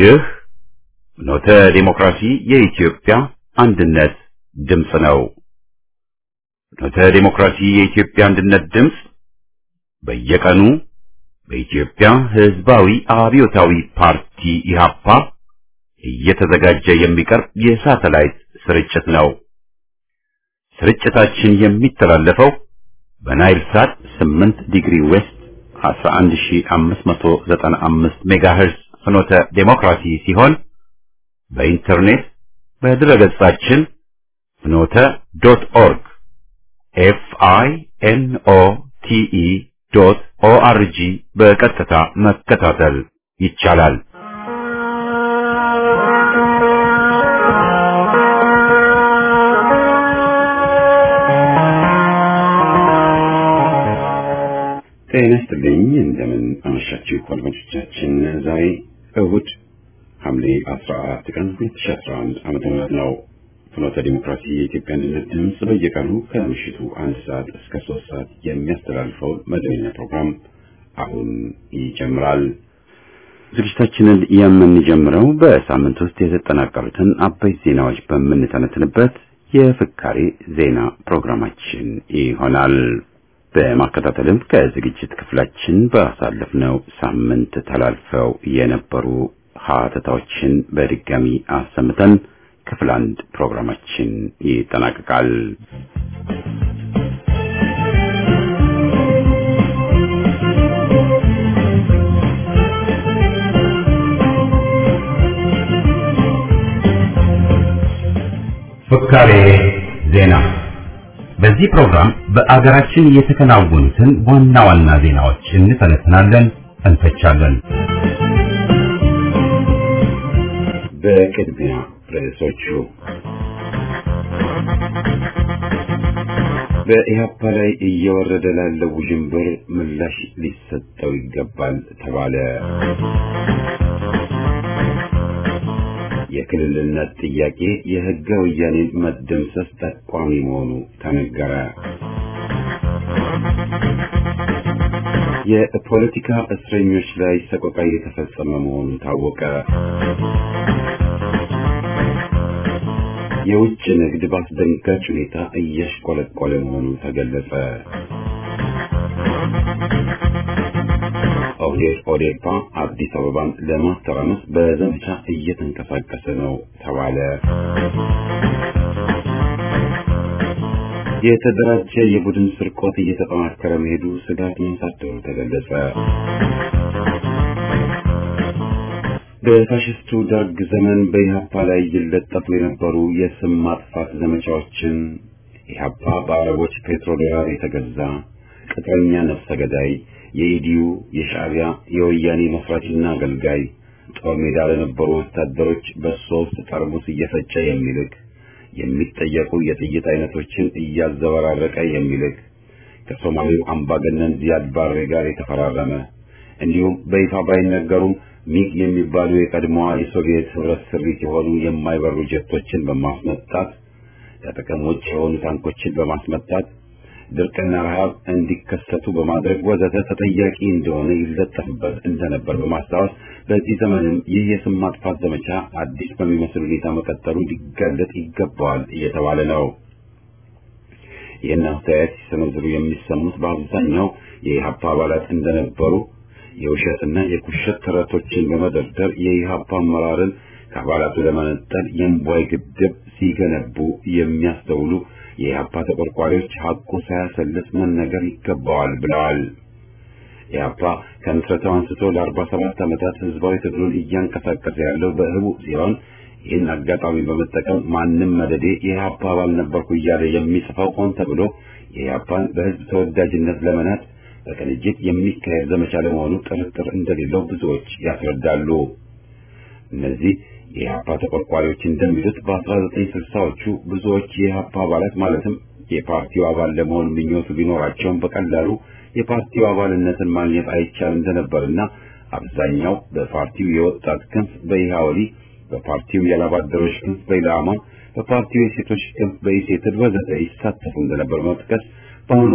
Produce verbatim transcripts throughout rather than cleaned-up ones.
ይህ ፍኖተ ዲሞክራሲ የኢትዮጵያ አንድነት ድምፅ ነው። ፍኖተ ዲሞክራሲ የኢትዮጵያ አንድነት ድምፅ በየቀኑ በኢትዮጵያ ሕዝባዊ አብዮታዊ ፓርቲ ኢህአፓ እየተዘጋጀ የሚቀርብ የሳተላይት ስርጭት ነው። ስርጭታችን የሚተላለፈው በናይል ሳት ስምንት ዲግሪ ዌስት አስራ አንድ ሺህ አምስት መቶ ዘጠና አምስት ሜጋሄርዝ ፍኖተ ዲሞክራሲ ሲሆን በኢንተርኔት በድረገጻችን ፍኖተ ዶት ኦርግ ኤፍ አይ ኤን ኦ ቲ ኢ ዶት ኦ አር ጂ በቀጥታ መከታተል ይቻላል። ጤና ይስጥልኝ። እንደምን አመሻችሁ አድማጮቻችን። ዛሬ እሁድ ሐምሌ አስራ አራት ቀን ሁለት ሺህ አስራ አንድ ዓመተ ምህረት ነው። ፍኖተ ዲሞክራሲ የኢትዮጵያ አንድነት ድምፅ በየቀኑ ከምሽቱ አንድ ሰዓት እስከ ሶስት ሰዓት የሚያስተላልፈው መደበኛ ፕሮግራም አሁን ይጀምራል። ዝግጅታችንን የምንጀምረው በሳምንት ውስጥ የተጠናቀሩትን አበይት ዜናዎች በምንተነትንበት የፍካሬ ዜና ፕሮግራማችን ይሆናል። በማከታተልም ከዝግጅት ክፍላችን ባሳለፍነው ሳምንት ተላልፈው የነበሩ ሀተታዎችን በድጋሚ አሰምተን ክፍል አንድ ፕሮግራማችን ይጠናቀቃል። ፍካሬ ዜና። በዚህ ፕሮግራም በአገራችን የተከናወኑትን ዋና ዋና ዜናዎች እንተነትናለን፣ እንተቻለን። በቅድሚያ ርዕሶቹ በኢህአፓ ላይ እየወረደ ላለው ውዥንብር ምላሽ ሊሰጠው ይገባል ተባለ። የክልልነት ጥያቄ የህገ ወያኔን መደምሰስ ጠቋሚ መሆኑ ተነገረ። የፖለቲካ እስረኞች ላይ ሰቆቃ እየተፈጸመ መሆኑ ታወቀ። የውጭ ንግድ በአስደንጋጭ ሁኔታ እያሽቆለቆለ መሆኑ ተገለጸ። ኦህዴድ ኦዴፓ አዲስ አበባን ለማተራመስ በዘመቻ እየተንቀሳቀሰ ነው ተባለ። የተደራጀ የቡድን ስርቆት እየተጠናከረ መሄዱ ስጋት ማሳደሩ ተገለጸ። በፋሽስቱ ደርግ ዘመን በኢህአፓ ላይ ይለጠፉ የነበሩ የስም ማጥፋት ዘመቻዎችን ኢህአፓ በአረቦች ፔትሮዶላር የተገዛ ቅጥረኛ ነፍሰ ገዳይ፣ የኢዲዩ የሻዕቢያ የወያኔ መስራችና አገልጋይ፣ ጦር ሜዳ ለነበሩ ወታደሮች በሶስት ጠርሙስ እየፈጨ የሚልክ፣ የሚጠየቁ የጥይት አይነቶችን እያዘበራረቀ የሚልክ፣ ከሶማሌው አምባገነን ዚያድ ባሬ ጋር የተፈራረመ፣ እንዲሁም በይፋ ባይነገሩም ሚግ የሚባሉ የቀድሞዋ የሶቪየት ህብረት ስሪት የሆኑ የማይበሩ ጀቶችን በማስመጣት ከጥቅም ውጭ የሆኑ ታንኮችን በማስመጣት ድርቅና ረሃብ እንዲከሰቱ በማድረግ ወዘተ ተጠያቂ እንደሆነ ይለጠፍበት እንደነበር በማስታወስ በዚህ ዘመንም ይህ የስም ማጥፋት ዘመቻ አዲስ በሚመስል ሁኔታ መቀጠሉ ሊገለጥ ይገባዋል እየተባለ ነው። ይህን አስተያየት ሲሰነዝሩ የሚሰሙት በአብዛኛው የኢህአፓ አባላት እንደነበሩ የውሸትና የኩሸት ተረቶችን በመደርደር የኢህአፓ አመራርን ከአባላቱ ለመነጠል የእምቧይ ግድብ ሲገነቡ የሚያስተውሉ የኢህአፓ ተቆርቋሪዎች ሐቁ ሳያሰልስ መነገር ይገባዋል ብለዋል። ኢህአፓ ከምስረታው አንስቶ ለአርባ ሰባት ዓመታት ህዝባዊ ትግሉን እያንቀሳቀሰ ያለው በህቡ ሲሆን ይህን አጋጣሚ በመጠቀም ማንም መደዴ የኢህአፓ አባል ነበርኩ እያለ የሚጽፈው ሆን ተብሎ የኢህአፓን በህዝብ ተወዳጅነት ለመናት በቅንጅት የሚካሄድ ዘመቻ ለመሆኑ ጥርጥር እንደሌለው ብዙዎች ያስረዳሉ። እነዚህ የኢህአፓ ተቆርቋሪዎች እንደሚሉት በአስራ ዘጠኝ ስልሳዎቹ ብዙዎች የኢህአፓ አባላት ማለትም የፓርቲው አባል ለመሆን ምኞቱ ቢኖራቸውም በቀላሉ የፓርቲው አባልነትን ማግኘት አይቻል እንደነበርና አብዛኛው በፓርቲው የወጣት ክንፍ በኢሃወሊ፣ በፓርቲው የላባደሮች ክንፍ በኢላማ፣ በፓርቲው የሴቶች ክንፍ በኢሴትድ ወዘተ ይሳተፉ እንደነበር መጥቀስ በአሁኑ ወቅት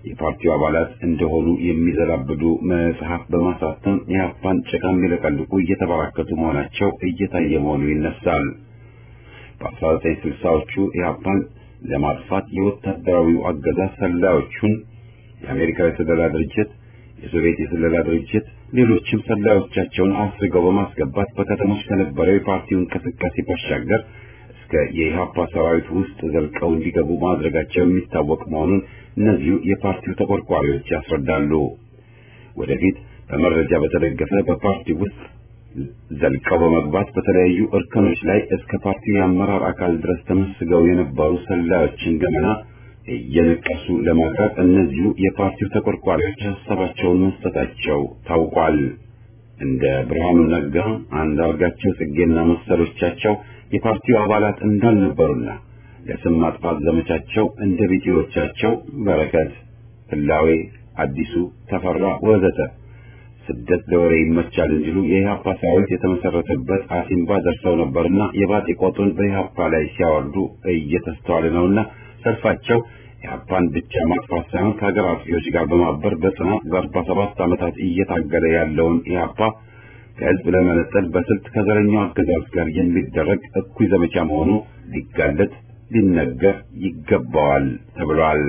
የፓርቲው አባላት እንደሆኑ የሚዘላብዱ መጽሐፍ በማሳተም የኢህአፓን ጭቃ የሚለቀልቁ እየተበራከቱ መሆናቸው እየታየ መሆኑ ይነሳል። በአስራ ዘጠኝ ስልሳዎቹ ኢህአፓን ለማጥፋት የወታደራዊው አገዛዝ ሰላዮቹን የአሜሪካ የስለላ ድርጅት፣ የሶቪየት የስለላ ድርጅት፣ ሌሎችም ሰላዮቻቸውን አስርገው በማስገባት በከተሞች ከነበረው የፓርቲው እንቅስቃሴ ባሻገር እስከ የኢህአፓ ሰራዊት ውስጥ ዘልቀው እንዲገቡ ማድረጋቸው የሚታወቅ መሆኑን እነዚሁ የፓርቲው ተቆርቋሪዎች ያስረዳሉ። ወደፊት በመረጃ በተደገፈ በፓርቲው ውስጥ ዘልቀው በመግባት በተለያዩ እርከኖች ላይ እስከ ፓርቲው የአመራር አካል ድረስ ተመስገው የነበሩ ሰላዮችን ገመና እየነቀሱ ለማቅረብ እነዚሁ የፓርቲው ተቆርቋሪዎች ሀሳባቸውን መስጠታቸው ታውቋል። እንደ ብርሃኑ ነጋ፣ አንዳርጋቸው ጽጌና መሰሎቻቸው የፓርቲው አባላት እንዳልነበሩና ለስም ማጥፋት ዘመቻቸው እንደ ቢጤዎቻቸው በረከት፣ ህላዌ፣ አዲሱ ተፈራ ወዘተ ስደት ለወሬ ይመቻል እንዲሉ የኢህአፓ ሰራዊት የተመሰረተበት አሲምባ ደርሰው ነበርና የባጤ ቆጡን በኢህአፓ ላይ ሲያወርዱ እየተስተዋለ ነውና ሰልፋቸው ኢህአፓን ብቻ ማጥፋት ሳይሆን ከሀገር አጥፊዎች ጋር በማበር በጽናት በአርባ ሰባት ዓመታት እየታገለ ያለውን ኢህአፓ ከህዝብ ለመነጠል በስልት ከዘረኛው አገዛዝ ጋር የሚደረግ እኩይ ዘመቻ መሆኑ ሊጋለጥ ሊነገር ይገባዋል ተብሏል።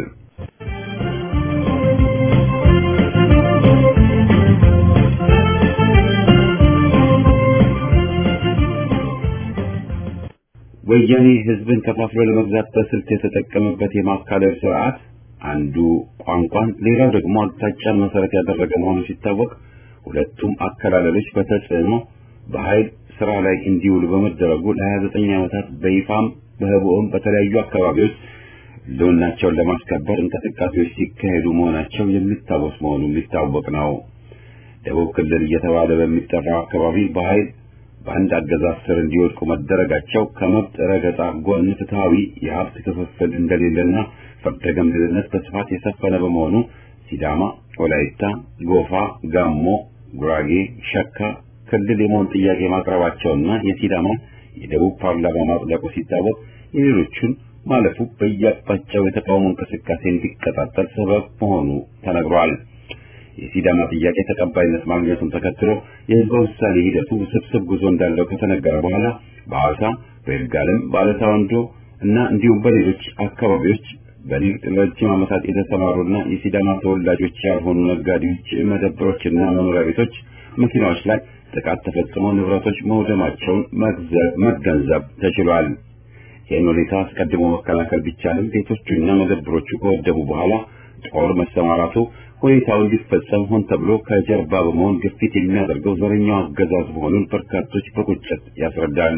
ወያኔ ህዝብን ከፋፍሎ ለመግዛት በስልት የተጠቀመበት የማካለል ስርዓት አንዱ ቋንቋን ሌላው ደግሞ አቅጣጫን መሰረት ያደረገ መሆኑ ሲታወቅ ሁለቱም አከላለሎች በተጽዕኖ በኃይል ስራ ላይ እንዲውሉ በመደረጉ ለሀያ ዘጠኝ ዓመታት በይፋም በህቡዕም በተለያዩ አካባቢዎች ዞናቸውን ለማስከበር እንቅስቃሴዎች ሲካሄዱ መሆናቸው የሚታወስ መሆኑ የሚታወቅ ነው። ደቡብ ክልል እየተባለ በሚጠራው አካባቢ በኃይል በአንድ አገዛዝ ስር እንዲወድቁ መደረጋቸው ከመብት ረገጣ ጎን ፍትሃዊ የሀብት ክፍፍል እንደሌለና ፍርደ ገምድልነት በስፋት የሰፈነ በመሆኑ ሲዳማ፣ ወላይታ፣ ጎፋ፣ ጋሞ፣ ጉራጌ፣ ሸካ ክልል የመሆን ጥያቄ ማቅረባቸውና የሲዳማ የደቡብ ፓርላማ ማጽደቁ ሲታወቅ የሌሎቹን ማለፉ በየአቅጣጫው የተቃውሞ እንቅስቃሴ እንዲቀጣጠል ሰበብ መሆኑ ተነግሯል። የሲዳማ ጥያቄ ተቀባይነት ማግኘቱን ተከትሎ የህዝብ ውሳኔ ሂደቱ ውስብስብ ጉዞ እንዳለው ከተነገረ በኋላ በሐዋሳ፣ በይርጋለም፣ በአለታ ወንዶ እና እንዲሁም በሌሎች አካባቢዎች በንግድ ለረጅም ዓመታት የተሰማሩና የሲዳማ ተወላጆች ያልሆኑ ነጋዴዎች መደብሮችና መኖሪያ ቤቶች፣ መኪናዎች ላይ ጥቃት ተፈጽሞ ንብረቶች መውደማቸውን መገንዘብ ተችሏል። ይህን ሁኔታ አስቀድሞ መከላከል ቢቻልም ቤቶቹና መደብሮቹ ከወደሙ በኋላ ጦር መሰማራቱ ሁኔታው እንዲፈጸም ሆን ተብሎ ከጀርባ በመሆን ግፊት የሚያደርገው ዘረኛው አገዛዝ መሆኑን በርካቶች በቁጭት ያስረዳሉ።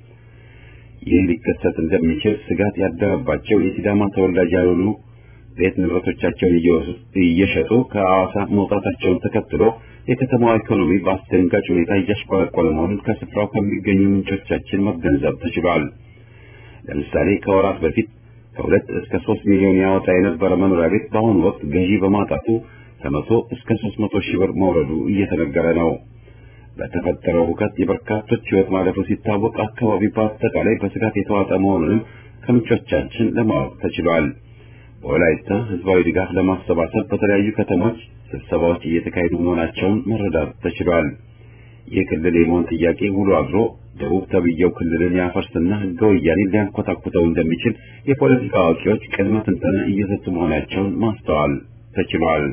ይህ ሊከሰት እንደሚችል ስጋት ያደረባቸው የሲዳማ ተወላጅ ያልሆኑ ቤት ንብረቶቻቸውን እየሸጡ ከሐዋሳ መውጣታቸውን ተከትሎ የከተማዋ ኢኮኖሚ በአስደንጋጭ ሁኔታ እያሽቆለቆለ መሆኑን ከስፍራው ከሚገኙ ምንጮቻችን መገንዘብ ተችሏል። ለምሳሌ ከወራት በፊት ከሁለት እስከ ሶስት ሚሊዮን ያወጣ የነበረ መኖሪያ ቤት በአሁኑ ወቅት ገዢ በማጣቱ ከመቶ እስከ ሶስት መቶ ሺህ ብር መውረዱ እየተነገረ ነው። በተፈጠረው ሁከት የበርካቶች ሕይወት ማለፉ ሲታወቅ አካባቢ በአጠቃላይ በስጋት የተዋጠ መሆኑንም ከምንጮቻችን ለማወቅ ተችሏል። በወላይታ ህዝባዊ ድጋፍ ለማሰባሰብ በተለያዩ ከተሞች ስብሰባዎች እየተካሄዱ መሆናቸውን መረዳት ተችሏል። ይህ ክልል የመሆን ጥያቄ ውሎ አድሮ ደቡብ ተብየው ክልልን ያፈርስና ህገ ወያኔ ሊያንኮታኩተው እንደሚችል የፖለቲካ አዋቂዎች ቅድመ ትንተና እየሰጡ መሆናቸውን ማስተዋል ተችሏል።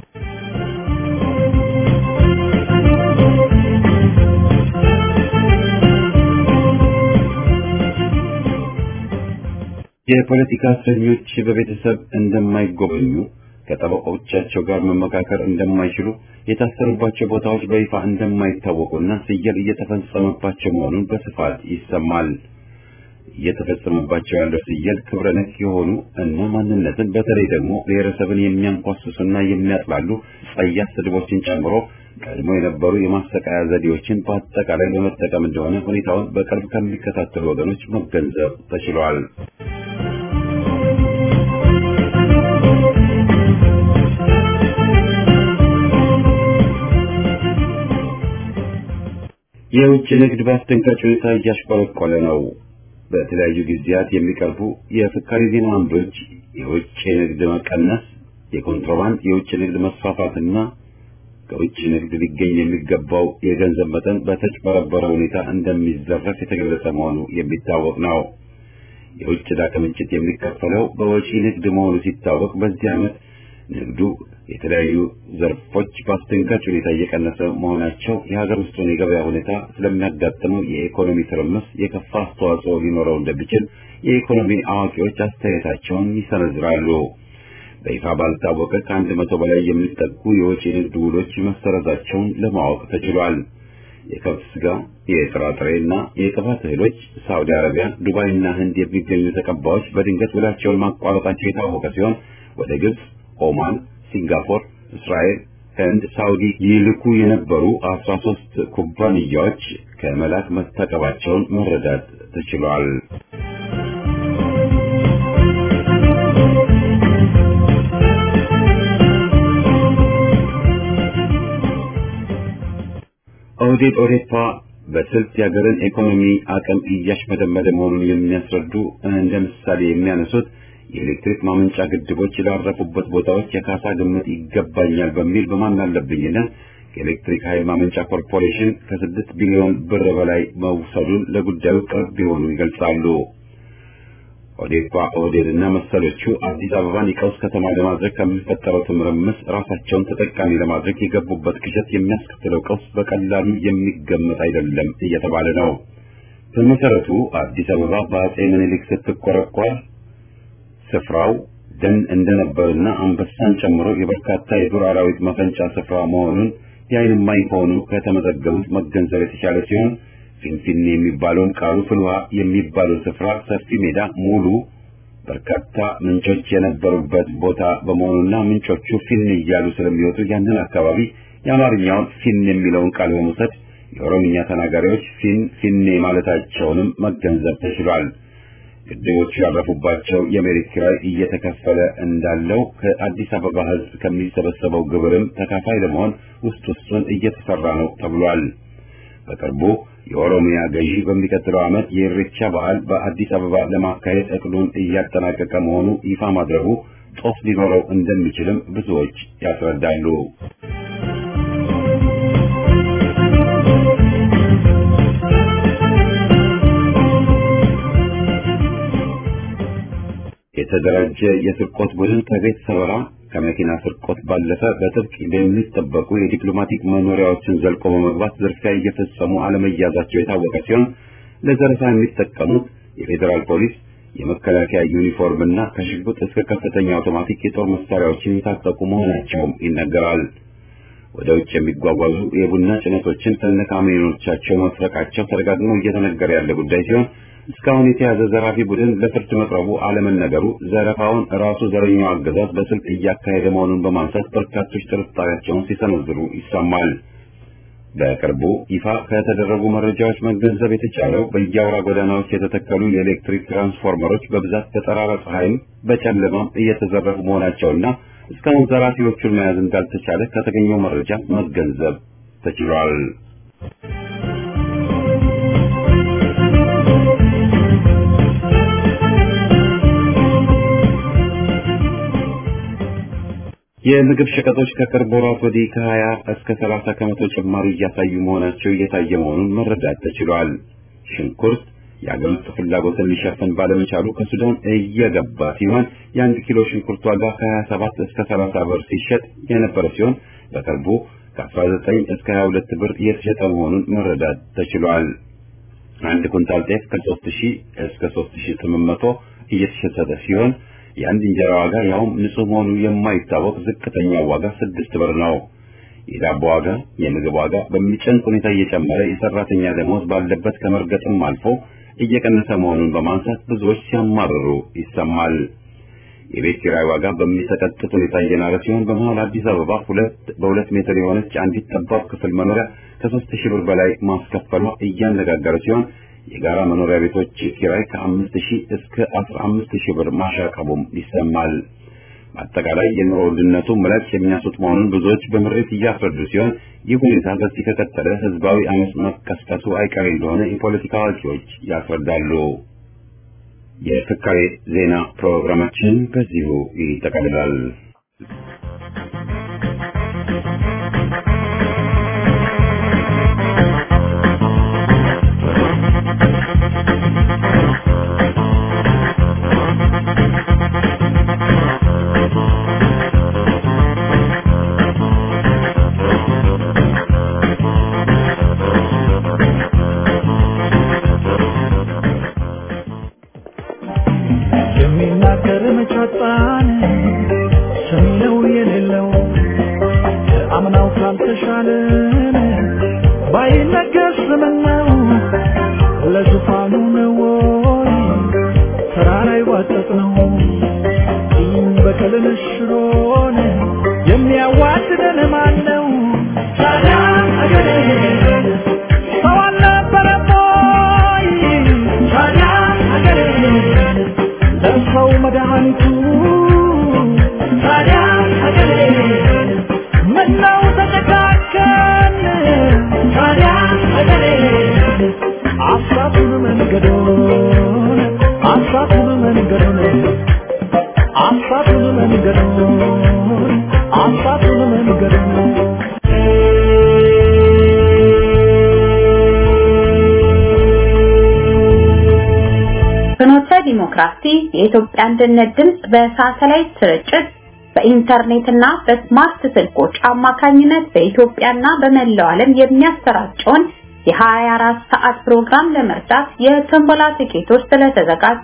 የፖለቲካ እስረኞች በቤተሰብ እንደማይጎበኙ ከጠበቆቻቸው ጋር መመካከር እንደማይችሉ የታሰሩባቸው ቦታዎች በይፋ እንደማይታወቁና ስየል እየተፈጸመባቸው መሆኑን በስፋት ይሰማል። እየተፈጸመባቸው ያለው ስየል ክብረ ነክ የሆኑ እና ማንነትን በተለይ ደግሞ ብሔረሰብን የሚያንኳስሱና የሚያጥላሉ ጸያፍ ስድቦችን ጨምሮ ቀድሞ የነበሩ የማሰቃያ ዘዴዎችን በአጠቃላይ በመጠቀም እንደሆነ ሁኔታውን በቅርብ ከሚከታተሉ ወገኖች መገንዘብ ተችሏል። የውጭ ንግድ በአስደንጋጭ ሁኔታ እያሽቆለቆለ ነው። በተለያዩ ጊዜያት የሚቀርቡ የፍካሪ ዜና አምዶች የውጭ ንግድ መቀነስ፣ የኮንትሮባንድ የውጭ ንግድ መስፋፋትና ከውጭ ንግድ ሊገኝ የሚገባው የገንዘብ መጠን በተጭበረበረ ሁኔታ እንደሚዘረፍ የተገለጸ መሆኑ የሚታወቅ ነው። የውጭ ዕዳ ክምችት የሚከፈለው በወጪ ንግድ መሆኑ ሲታወቅ በዚህ ዓመት ንግዱ የተለያዩ ዘርፎች በአስደንጋጭ ሁኔታ እየቀነሰ መሆናቸው የሀገር ውስጡን የገበያ ሁኔታ ስለሚያጋጥመው የኢኮኖሚ ትርምስ የከፋ አስተዋጽኦ ሊኖረው እንደሚችል የኢኮኖሚ አዋቂዎች አስተያየታቸውን ይሰነዝራሉ። በይፋ ባልታወቀ ከአንድ መቶ በላይ የሚጠጉ የወጪ ንግድ ውሎች መሰረዛቸውን ለማወቅ ተችሏል። የከብት ስጋ፣ የጥራጥሬና የቅባት እህሎች ሳውዲ አረቢያ፣ ዱባይና ህንድ የሚገኙ ተቀባዮች በድንገት ውላቸውን ማቋረጣቸው የታወቀ ሲሆን ወደ ግብጽ፣ ኦማን፣ ሲንጋፖር፣ እስራኤል፣ ህንድ፣ ሳውዲ ይልኩ የነበሩ አስራ ሦስት ኩባንያዎች ከመላክ መታቀባቸውን መረዳት ተችሏል። ኦህዴድ ኦዴፓ በስልት የሀገርን ኢኮኖሚ አቅም እያሽመደመደ መሆኑን የሚያስረዱ እንደ ምሳሌ የሚያነሱት የኤሌክትሪክ ማመንጫ ግድቦች ላረፉበት ቦታዎች የካሳ ግምት ይገባኛል በሚል በማናለብኝነት የኤሌክትሪክ ኃይል ማመንጫ ኮርፖሬሽን ከስድስት ቢሊዮን ብር በላይ መውሰዱን ለጉዳዩ ቅርብ የሆኑ ይገልጻሉ። ኦዴፓ ኦህዴድና መሰሎቹ አዲስ አበባን የቀውስ ከተማ ለማድረግ ከሚፈጠረው ትርምስ ራሳቸውን ተጠቃሚ ለማድረግ የገቡበት ቅዠት የሚያስከትለው ቀውስ በቀላሉ የሚገመት አይደለም እየተባለ ነው። በመሰረቱ አዲስ አበባ በአጼ ምኒልክ ስትቆረቆር ስፍራው ደን እንደነበርና አንበሳን ጨምሮ የበርካታ የዱር አራዊት መፈንጫ ስፍራ መሆኑን የዓይን እማኝ ሆኑ ከተመዘገቡት መገንዘብ የተቻለ ሲሆን ፊንፊኔ የሚባለውን ቃሉ ፍልውሃ የሚባለው ስፍራ ሰፊ ሜዳ ሙሉ በርካታ ምንጮች የነበሩበት ቦታ በመሆኑና ምንጮቹ ፊን እያሉ ስለሚወጡ ያንን አካባቢ የአማርኛውን ፊን የሚለውን ቃል በመውሰድ የኦሮምኛ ተናጋሪዎች ፊን ፊኔ ማለታቸውንም መገንዘብ ተችሏል። ግድቦቹ ያረፉባቸው የመሬት ኪራይ እየተከፈለ እንዳለው ከአዲስ አበባ ሕዝብ ከሚሰበሰበው ግብርም ተካፋይ ለመሆን ውስጥ ውስጡን እየተሰራ ነው ተብሏል። በቅርቡ የኦሮሚያ ገዢ በሚቀጥለው ዓመት የኢሬቻ በዓል በአዲስ አበባ ለማካሄድ እቅዱን እያጠናቀቀ መሆኑ ይፋ ማድረጉ ጦስ ሊኖረው እንደሚችልም ብዙዎች ያስረዳሉ። የተደራጀ የስርቆት ቡድን ከቤት ሰበራ ከመኪና ስርቆት ባለፈ በጥብቅ የሚጠበቁ የዲፕሎማቲክ መኖሪያዎችን ዘልቆ በመግባት ዝርፊያ እየፈጸሙ አለመያዛቸው የታወቀ ሲሆን ለዘረፋ የሚጠቀሙት የፌዴራል ፖሊስ የመከላከያ ዩኒፎርም እና ከሽጉጥ እስከ ከፍተኛ አውቶማቲክ የጦር መሳሪያዎችን የታጠቁ መሆናቸውም ይነገራል። ወደ ውጭ የሚጓጓዙ የቡና ጭነቶችን ከነካሚኖቻቸው መስረቃቸው ተደጋግሞ እየተነገረ ያለ ጉዳይ ሲሆን እስካሁን የተያዘ ዘራፊ ቡድን ለፍርድ መቅረቡ አለመነገሩ ዘረፋውን ራሱ ዘረኛው አገዛዝ በስልት እያካሄደ መሆኑን በማንሳት በርካቶች ጥርጣሬያቸውን ሲሰነዝሩ ይሰማል። በቅርቡ ይፋ ከተደረጉ መረጃዎች መገንዘብ የተቻለው በየአውራ ጎዳናዎች የተተከሉ የኤሌክትሪክ ትራንስፎርመሮች በብዛት በጠራራ ፀሐይም በጨለማም እየተዘረፉ መሆናቸውና እስካሁን ዘራፊዎቹን መያዝ እንዳልተቻለ ከተገኘው መረጃ መገንዘብ ተችሏል። የምግብ ሸቀጦች ከቅርብ ወራት ወዲህ ከሀያ እስከ ሰላሳ ከመቶ ጭማሪ እያሳዩ መሆናቸው እየታየ መሆኑን መረዳት ተችሏል። ሽንኩርት የአገር ውስጥ ፍላጎትን ሊሸፍን ባለመቻሉ ከሱዳን እየገባ ሲሆን የአንድ ኪሎ ሽንኩርት ዋጋ ከሀያ ሰባት እስከ ሰላሳ ብር ሲሸጥ የነበረ ሲሆን በቅርቡ ከአስራ ዘጠኝ እስከ ሀያ ሁለት ብር እየተሸጠ መሆኑን መረዳት ተችሏል። አንድ ኩንታል ጤፍ ከሶስት ሺህ እስከ ሶስት ሺህ ስምንት መቶ እየተሸጠ ሲሆን የአንድ እንጀራ ዋጋ ያውም ንጹህ መሆኑ የማይታወቅ ዝቅተኛ ዋጋ ስድስት ብር ነው። የዳቦ ዋጋ፣ የምግብ ዋጋ በሚጨንቅ ሁኔታ እየጨመረ የሰራተኛ ደሞዝ ባለበት ከመርገጥም አልፎ እየቀነሰ መሆኑን በማንሳት ብዙዎች ሲያማርሩ ይሰማል። የቤት ኪራይ ዋጋ በሚሰቀጥጥ ሁኔታ እየናረ ሲሆን በመሃል አዲስ አበባ ሁለት በሁለት ሜትር የሆነች አንዲት ጠባብ ክፍል መኖሪያ ከሶስት ሺህ ብር በላይ ማስከፈሏ እያነጋገረ ሲሆን የጋራ መኖሪያ ቤቶች ኪራይ ከአምስት ሺህ እስከ አስራ አምስት ሺህ ብር ማሻቀቡም ይሰማል። በአጠቃላይ የኑሮ ውድነቱ ምላጭ የሚያስወጥ መሆኑን ብዙዎች በምሬት እያስረዱ ሲሆን ይህ ሁኔታ በዚህ ከቀጠለ ህዝባዊ አመጽ መቀስቀሱ አይቀሬ እንደሆነ የፖለቲካ አዋቂዎች ያስረዳሉ። የፍካሬ ዜና ፕሮግራማችን በዚሁ ይጠቃልላል። ዲሞክራሲ የኢትዮጵያ አንድነት ድምጽ በሳተላይት ስርጭት በኢንተርኔትና በስማርት ስልኮች አማካኝነት በኢትዮጵያና በመላው ዓለም የሚያሰራጨውን የ24 ሰዓት ፕሮግራም ለመርዳት የቶምቦላ ቲኬቶች ስለተዘጋጁ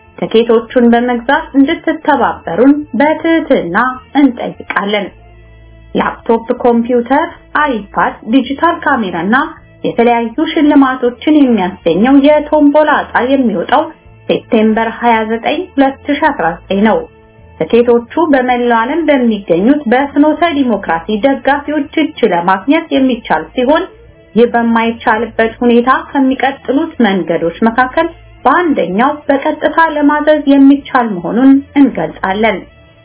ቲኬቶቹን በመግዛት እንድትተባበሩን በትህትና እንጠይቃለን። ላፕቶፕ፣ ኮምፒውተር፣ አይፓድ፣ ዲጂታል ካሜራና የተለያዩ ሽልማቶችን የሚያስገኘው የቶምቦላ ዕጣ የሚወጣው ሴፕቴምበር ሃያ ዘጠኝ ሁለት ሺህ አስራ ዘጠኝ ነው። ቲኬቶቹ በመላው ዓለም በሚገኙት በፍኖተ ዲሞክራሲ ደጋፊዎች እጅ ለማግኘት የሚቻል ሲሆን ይህ በማይቻልበት ሁኔታ ከሚቀጥሉት መንገዶች መካከል በአንደኛው በቀጥታ ለማዘዝ የሚቻል መሆኑን እንገልጻለን።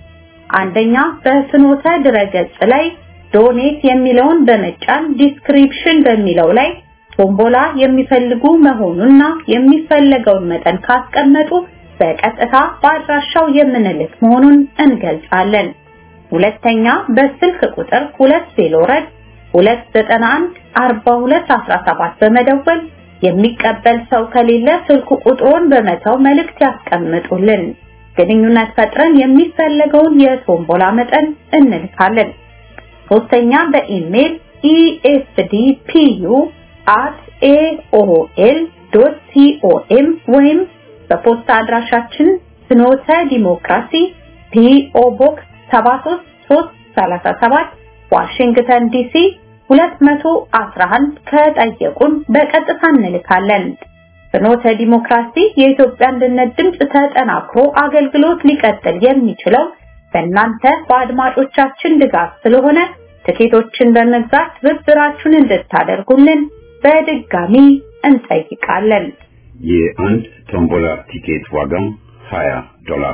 አንደኛ በፍኖተ ድረገጽ ላይ ዶኔት የሚለውን በመጫን ዲስክሪፕሽን በሚለው ላይ ቶምቦላ የሚፈልጉ መሆኑንና የሚፈልገውን መጠን ካስቀመጡ በቀጥታ በአድራሻው የምንልክ መሆኑን እንገልጻለን። ሁለተኛ በስልክ ቁጥር ሁለት ዜሮአራት ሁለት ዘጠና አንድ አርባ ሁለት አስራ ሰባት በመደወል የሚቀበል ሰው ከሌለ ስልክ ቁጥሩን በመተው መልእክት ያስቀምጡልን። ግንኙነት ፈጥረን የሚፈልገውን የቶምቦላ መጠን እንልካለን። ሶስተኛ በኢሜል ኢ ኤስ ዲ ፒ ዩ አት ኤ ኦ ኤል ዶት ኮም ወይም በፖስታ አድራሻችን ፍኖተ ዲሞክራሲ ፒ ኦ ቦክስ ሰባት ሶስት ሶስት ሰላሳ ሰባት ዋሽንግተን ዲሲ ሁለት መቶ አስራ አንድ ከጠየቁን በቀጥታ እንልካለን። ፍኖተ ዲሞክራሲ የኢትዮጵያ አንድነት ድምጽ ተጠናክሮ አገልግሎት ሊቀጥል የሚችለው በእናንተ በአድማጮቻችን ድጋፍ ስለሆነ ቲኬቶችን በመግዛት ትብብራችሁን እንድታደርጉልን በድጋሚ እንጠይቃለን። የአንድ ቶምቦላ ቲኬት ዋጋ ሃያ ዶላር።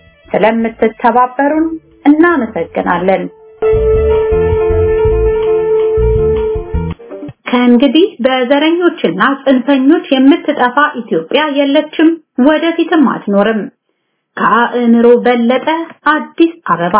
ስለምትተባበሩን እናመሰግናለን። ከእንግዲህ በዘረኞችና ጽንፈኞች የምትጠፋ ኢትዮጵያ የለችም፣ ወደፊትም አትኖርም። ከአእምሮ በለጠ አዲስ አበባ።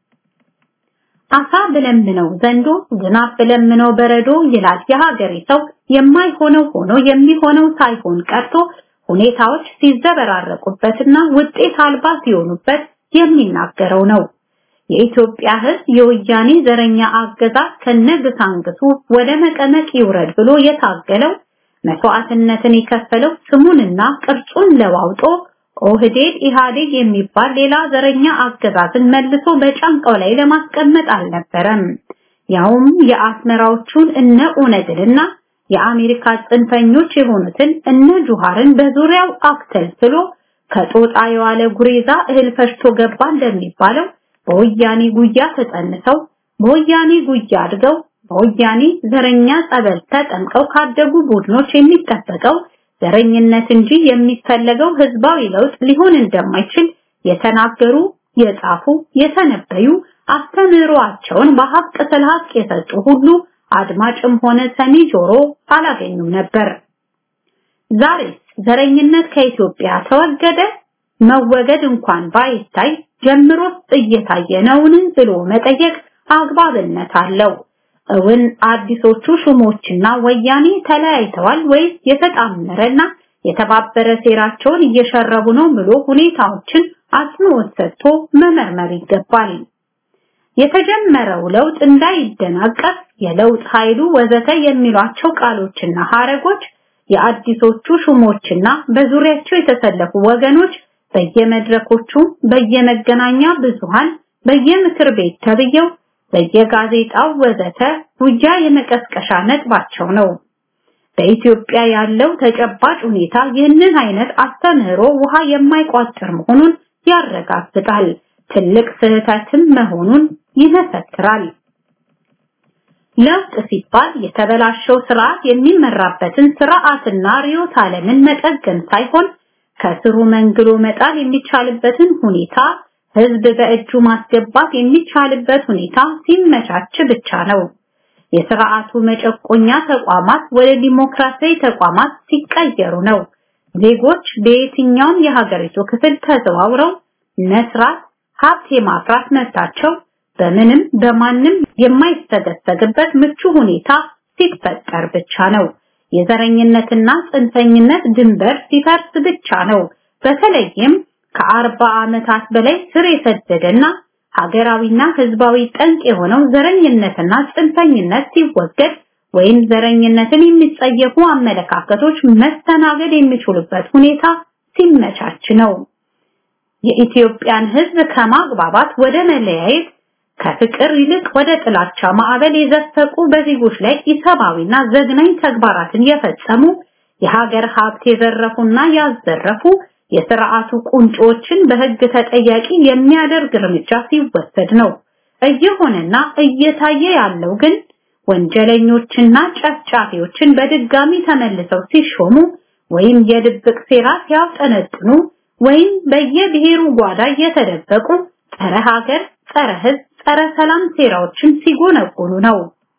አሳ ብለምነው ዘንዶ ዝናብ ብለምነው በረዶ ይላል የሀገሬ ሰው። የማይሆነው ሆኖ የሚሆነው ሳይሆን ቀርቶ ሁኔታዎች ሲዘበራረቁበትና ውጤት አልባ ሲሆኑበት የሚናገረው ነው። የኢትዮጵያ ሕዝብ የወያኔ ዘረኛ አገዛዝ ከነግሳንግሱ ወደ መቀመቅ ይውረድ ብሎ የታገለው መስዋዕትነትን የከፈለው ስሙንና ቅርጹን ለዋውጦ ኦህዴድ ኢህአዴግ የሚባል ሌላ ዘረኛ አገዛዝን መልሶ በጫንቃው ላይ ለማስቀመጥ አልነበረም። ያውም የአስመራዎቹን እነ ኦነግንና የአሜሪካ ጽንፈኞች የሆኑትን እነ ጁሃርን በዙሪያው አክተልትሎ ከጦጣ የዋለ ጉሬዛ እህል ፈሽቶ ገባ እንደሚባለው በወያኔ ጉያ ተጠንተው በወያኔ ጉያ አድገው በወያኔ ዘረኛ ጸበል ተጠምቀው ካደጉ ቡድኖች የሚጠበቀው ዘረኝነት እንጂ የሚፈለገው ህዝባዊ ለውጥ ሊሆን እንደማይችል የተናገሩ፣ የጻፉ፣ የተነበዩ አስተምህሮአቸውን በሐቅ ስለሐቅ የሰጡ ሁሉ አድማጭም ሆነ ሰሚ ጆሮ አላገኙም ነበር። ዛሬ ዘረኝነት ከኢትዮጵያ ተወገደ? መወገድ እንኳን ባይታይ ጀምሮስ እየታየ ነውን ብሎ መጠየቅ አግባብነት አለው። እውን አዲሶቹ ሹሞችና ወያኔ ተለያይተዋል ወይስ የተጣመረና የተባበረ ሴራቸውን እየሸረቡ ነው ብሎ ሁኔታዎችን አጽንኦት ሰጥቶ መመርመር ይገባል። የተጀመረው ለውጥ እንዳይደናቀፍ የለውጥ ኃይሉ ወዘተ የሚሏቸው ቃሎችና ሐረጎች የአዲሶቹ ሹሞችና በዙሪያቸው የተሰለፉ ወገኖች በየመድረኮቹ በየመገናኛ ብዙሃን በየምክር ቤት ተብየው በየጋዜጣው ወዘተ ውጃ የመቀስቀሻ ነጥባቸው ነው። በኢትዮጵያ ያለው ተጨባጭ ሁኔታ ይህንን አይነት አስተምህሮ ውሃ የማይቋጥር መሆኑን ያረጋግጣል። ትልቅ ስህተትም መሆኑን ይመሰክራል። ለውጥ ሲባል የተበላሸው ስርዓት የሚመራበትን ስርዓትና ርዕዮተ ዓለምን መጠገን ሳይሆን ከስሩ መንግሎ መጣል የሚቻልበትን ሁኔታ ህዝብ በእጁ ማስገባት የሚቻልበት ሁኔታ ሲመቻች ብቻ ነው። የስርዓቱ መጨቆኛ ተቋማት ወደ ዲሞክራሲያዊ ተቋማት ሲቀየሩ ነው ዜጎች በየትኛውም የሀገሪቱ ክፍል ተዘዋውረው መስራት፣ ሀብት የማፍራት መብታቸው በምንም በማንም የማይስተገሰግበት ምቹ ሁኔታ ሲፈጠር ብቻ ነው። የዘረኝነትና ጽንፈኝነት ድንበር ሲፈርስ ብቻ ነው። በተለይም ከአርባ ዓመታት በላይ ስር የሰደደና ሀገራዊና ህዝባዊ ጠንቅ የሆነው ዘረኝነትና ጽንፈኝነት ሲወገድ ወይም ዘረኝነትን የሚጸየፉ አመለካከቶች መስተናገድ የሚችሉበት ሁኔታ ሲመቻች ነው። የኢትዮጵያን ህዝብ ከማግባባት ወደ መለያየት ከፍቅር ይልቅ ወደ ጥላቻ ማዕበል የዘፈቁ በዜጎች ላይ ኢሰብአዊና ዘግናኝ ተግባራትን የፈጸሙ የሀገር ሀብት የዘረፉና ያዘረፉ የሥርዓቱ ቁንጮችን በህግ ተጠያቂ የሚያደርግ እርምጃ ሲወሰድ ነው። እየሆነና እየታየ ያለው ግን ወንጀለኞችና ጨፍጫፊዎችን በድጋሚ ተመልሰው ሲሾሙ ወይም የድብቅ ሴራ ሲያጠነጥኑ ወይም በየብሔሩ ጓዳ እየተደበቁ ጸረ ሀገር፣ ጸረ ህዝብ፣ ጸረ ሰላም ሴራዎችን ሲጎነጉኑ ነው።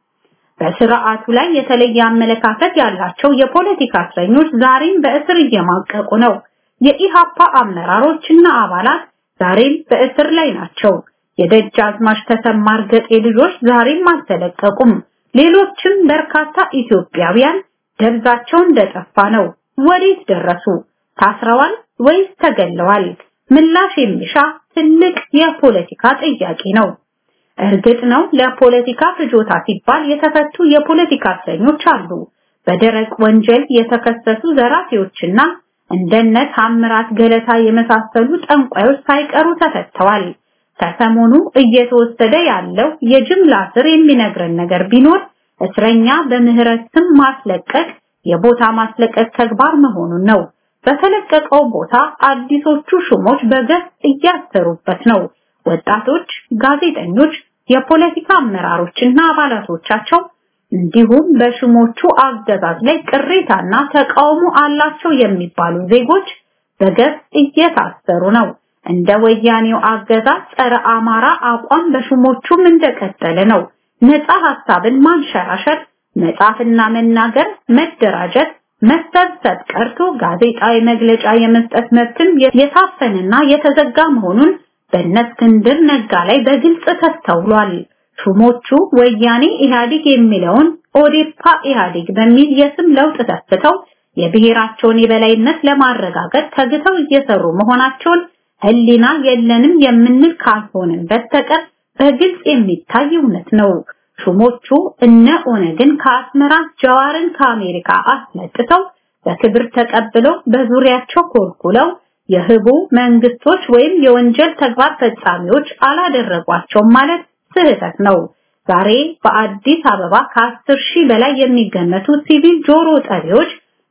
በስርዓቱ ላይ የተለየ አመለካከት ያላቸው የፖለቲካ እስረኞች ዛሬም በእስር እየማቀቁ ነው። የኢሃፓ አመራሮችና አባላት ዛሬም በእስር ላይ ናቸው። የደጃዝማች ተሰማ እርገጤ ልጆች ዛሬም አልተለቀቁም። ሌሎችም በርካታ ኢትዮጵያውያን ደብዛቸው እንደጠፋ ነው። ወዴት ደረሱ? ታስረዋል ወይስ ተገለዋል? ምላሽ የሚሻ ትልቅ የፖለቲካ ጥያቄ ነው። እርግጥ ነው ለፖለቲካ ፍጆታ ሲባል የተፈቱ የፖለቲካ እስረኞች አሉ። በደረቅ ወንጀል የተከሰሱ ዘራፊዎችና እንደነ ታምራት ገለታ የመሳሰሉ ጠንቋዮች ሳይቀሩ ተፈተዋል። ከሰሞኑ እየተወሰደ ያለው የጅምላ ስር የሚነግረን ነገር ቢኖር እስረኛ በምህረት ስም ማስለቀቅ የቦታ ማስለቀቅ ተግባር መሆኑን ነው። በተለቀቀው ቦታ አዲሶቹ ሹሞች በገፍ እያሰሩበት ነው። ወጣቶች፣ ጋዜጠኞች፣ የፖለቲካ አመራሮችና አባላቶቻቸው እንዲሁም በሹሞቹ አገዛዝ ላይ ቅሬታና ተቃውሞ አላቸው የሚባሉ ዜጎች በገፍ እየታሰሩ ነው። እንደ ወያኔው አገዛዝ ጸረ አማራ አቋም በሹሞቹም እንደቀጠለ ነው። ነፃ ሐሳብን ማንሸራሸር፣ መጻፍና መናገር፣ መደራጀት፣ መሰብሰብ ቀርቶ ጋዜጣዊ መግለጫ የመስጠት መብትም የታፈነና የተዘጋ መሆኑን በእስክንድር ነጋ ላይ በግልጽ ተስተውሏል። ሹሞቹ ወያኔ ኢህአዴግ የሚለውን ኦዴፓ ኢህአዴግ በሚል የስም ለውጥ ተስተው የብሔራቸውን የበላይነት ለማረጋገጥ ተግተው እየሰሩ መሆናቸውን ህሊና የለንም የምንል ካልሆነም በስተቀር በግልጽ የሚታይ እውነት ነው። ሹሞቹ እነ ኦነግን ከአስመራ ጀዋርን ከአሜሪካ አስመጥተው በክብር ተቀብለው በዙሪያቸው ኮልኩለው የህቡ መንግስቶች ወይም የወንጀል ተግባር ፈጻሚዎች አላደረጓቸውም ማለት ስህተት ነው። ዛሬ በአዲስ አበባ ከአስር ሺህ በላይ የሚገመቱ ሲቪል ጆሮ ጠቢዎች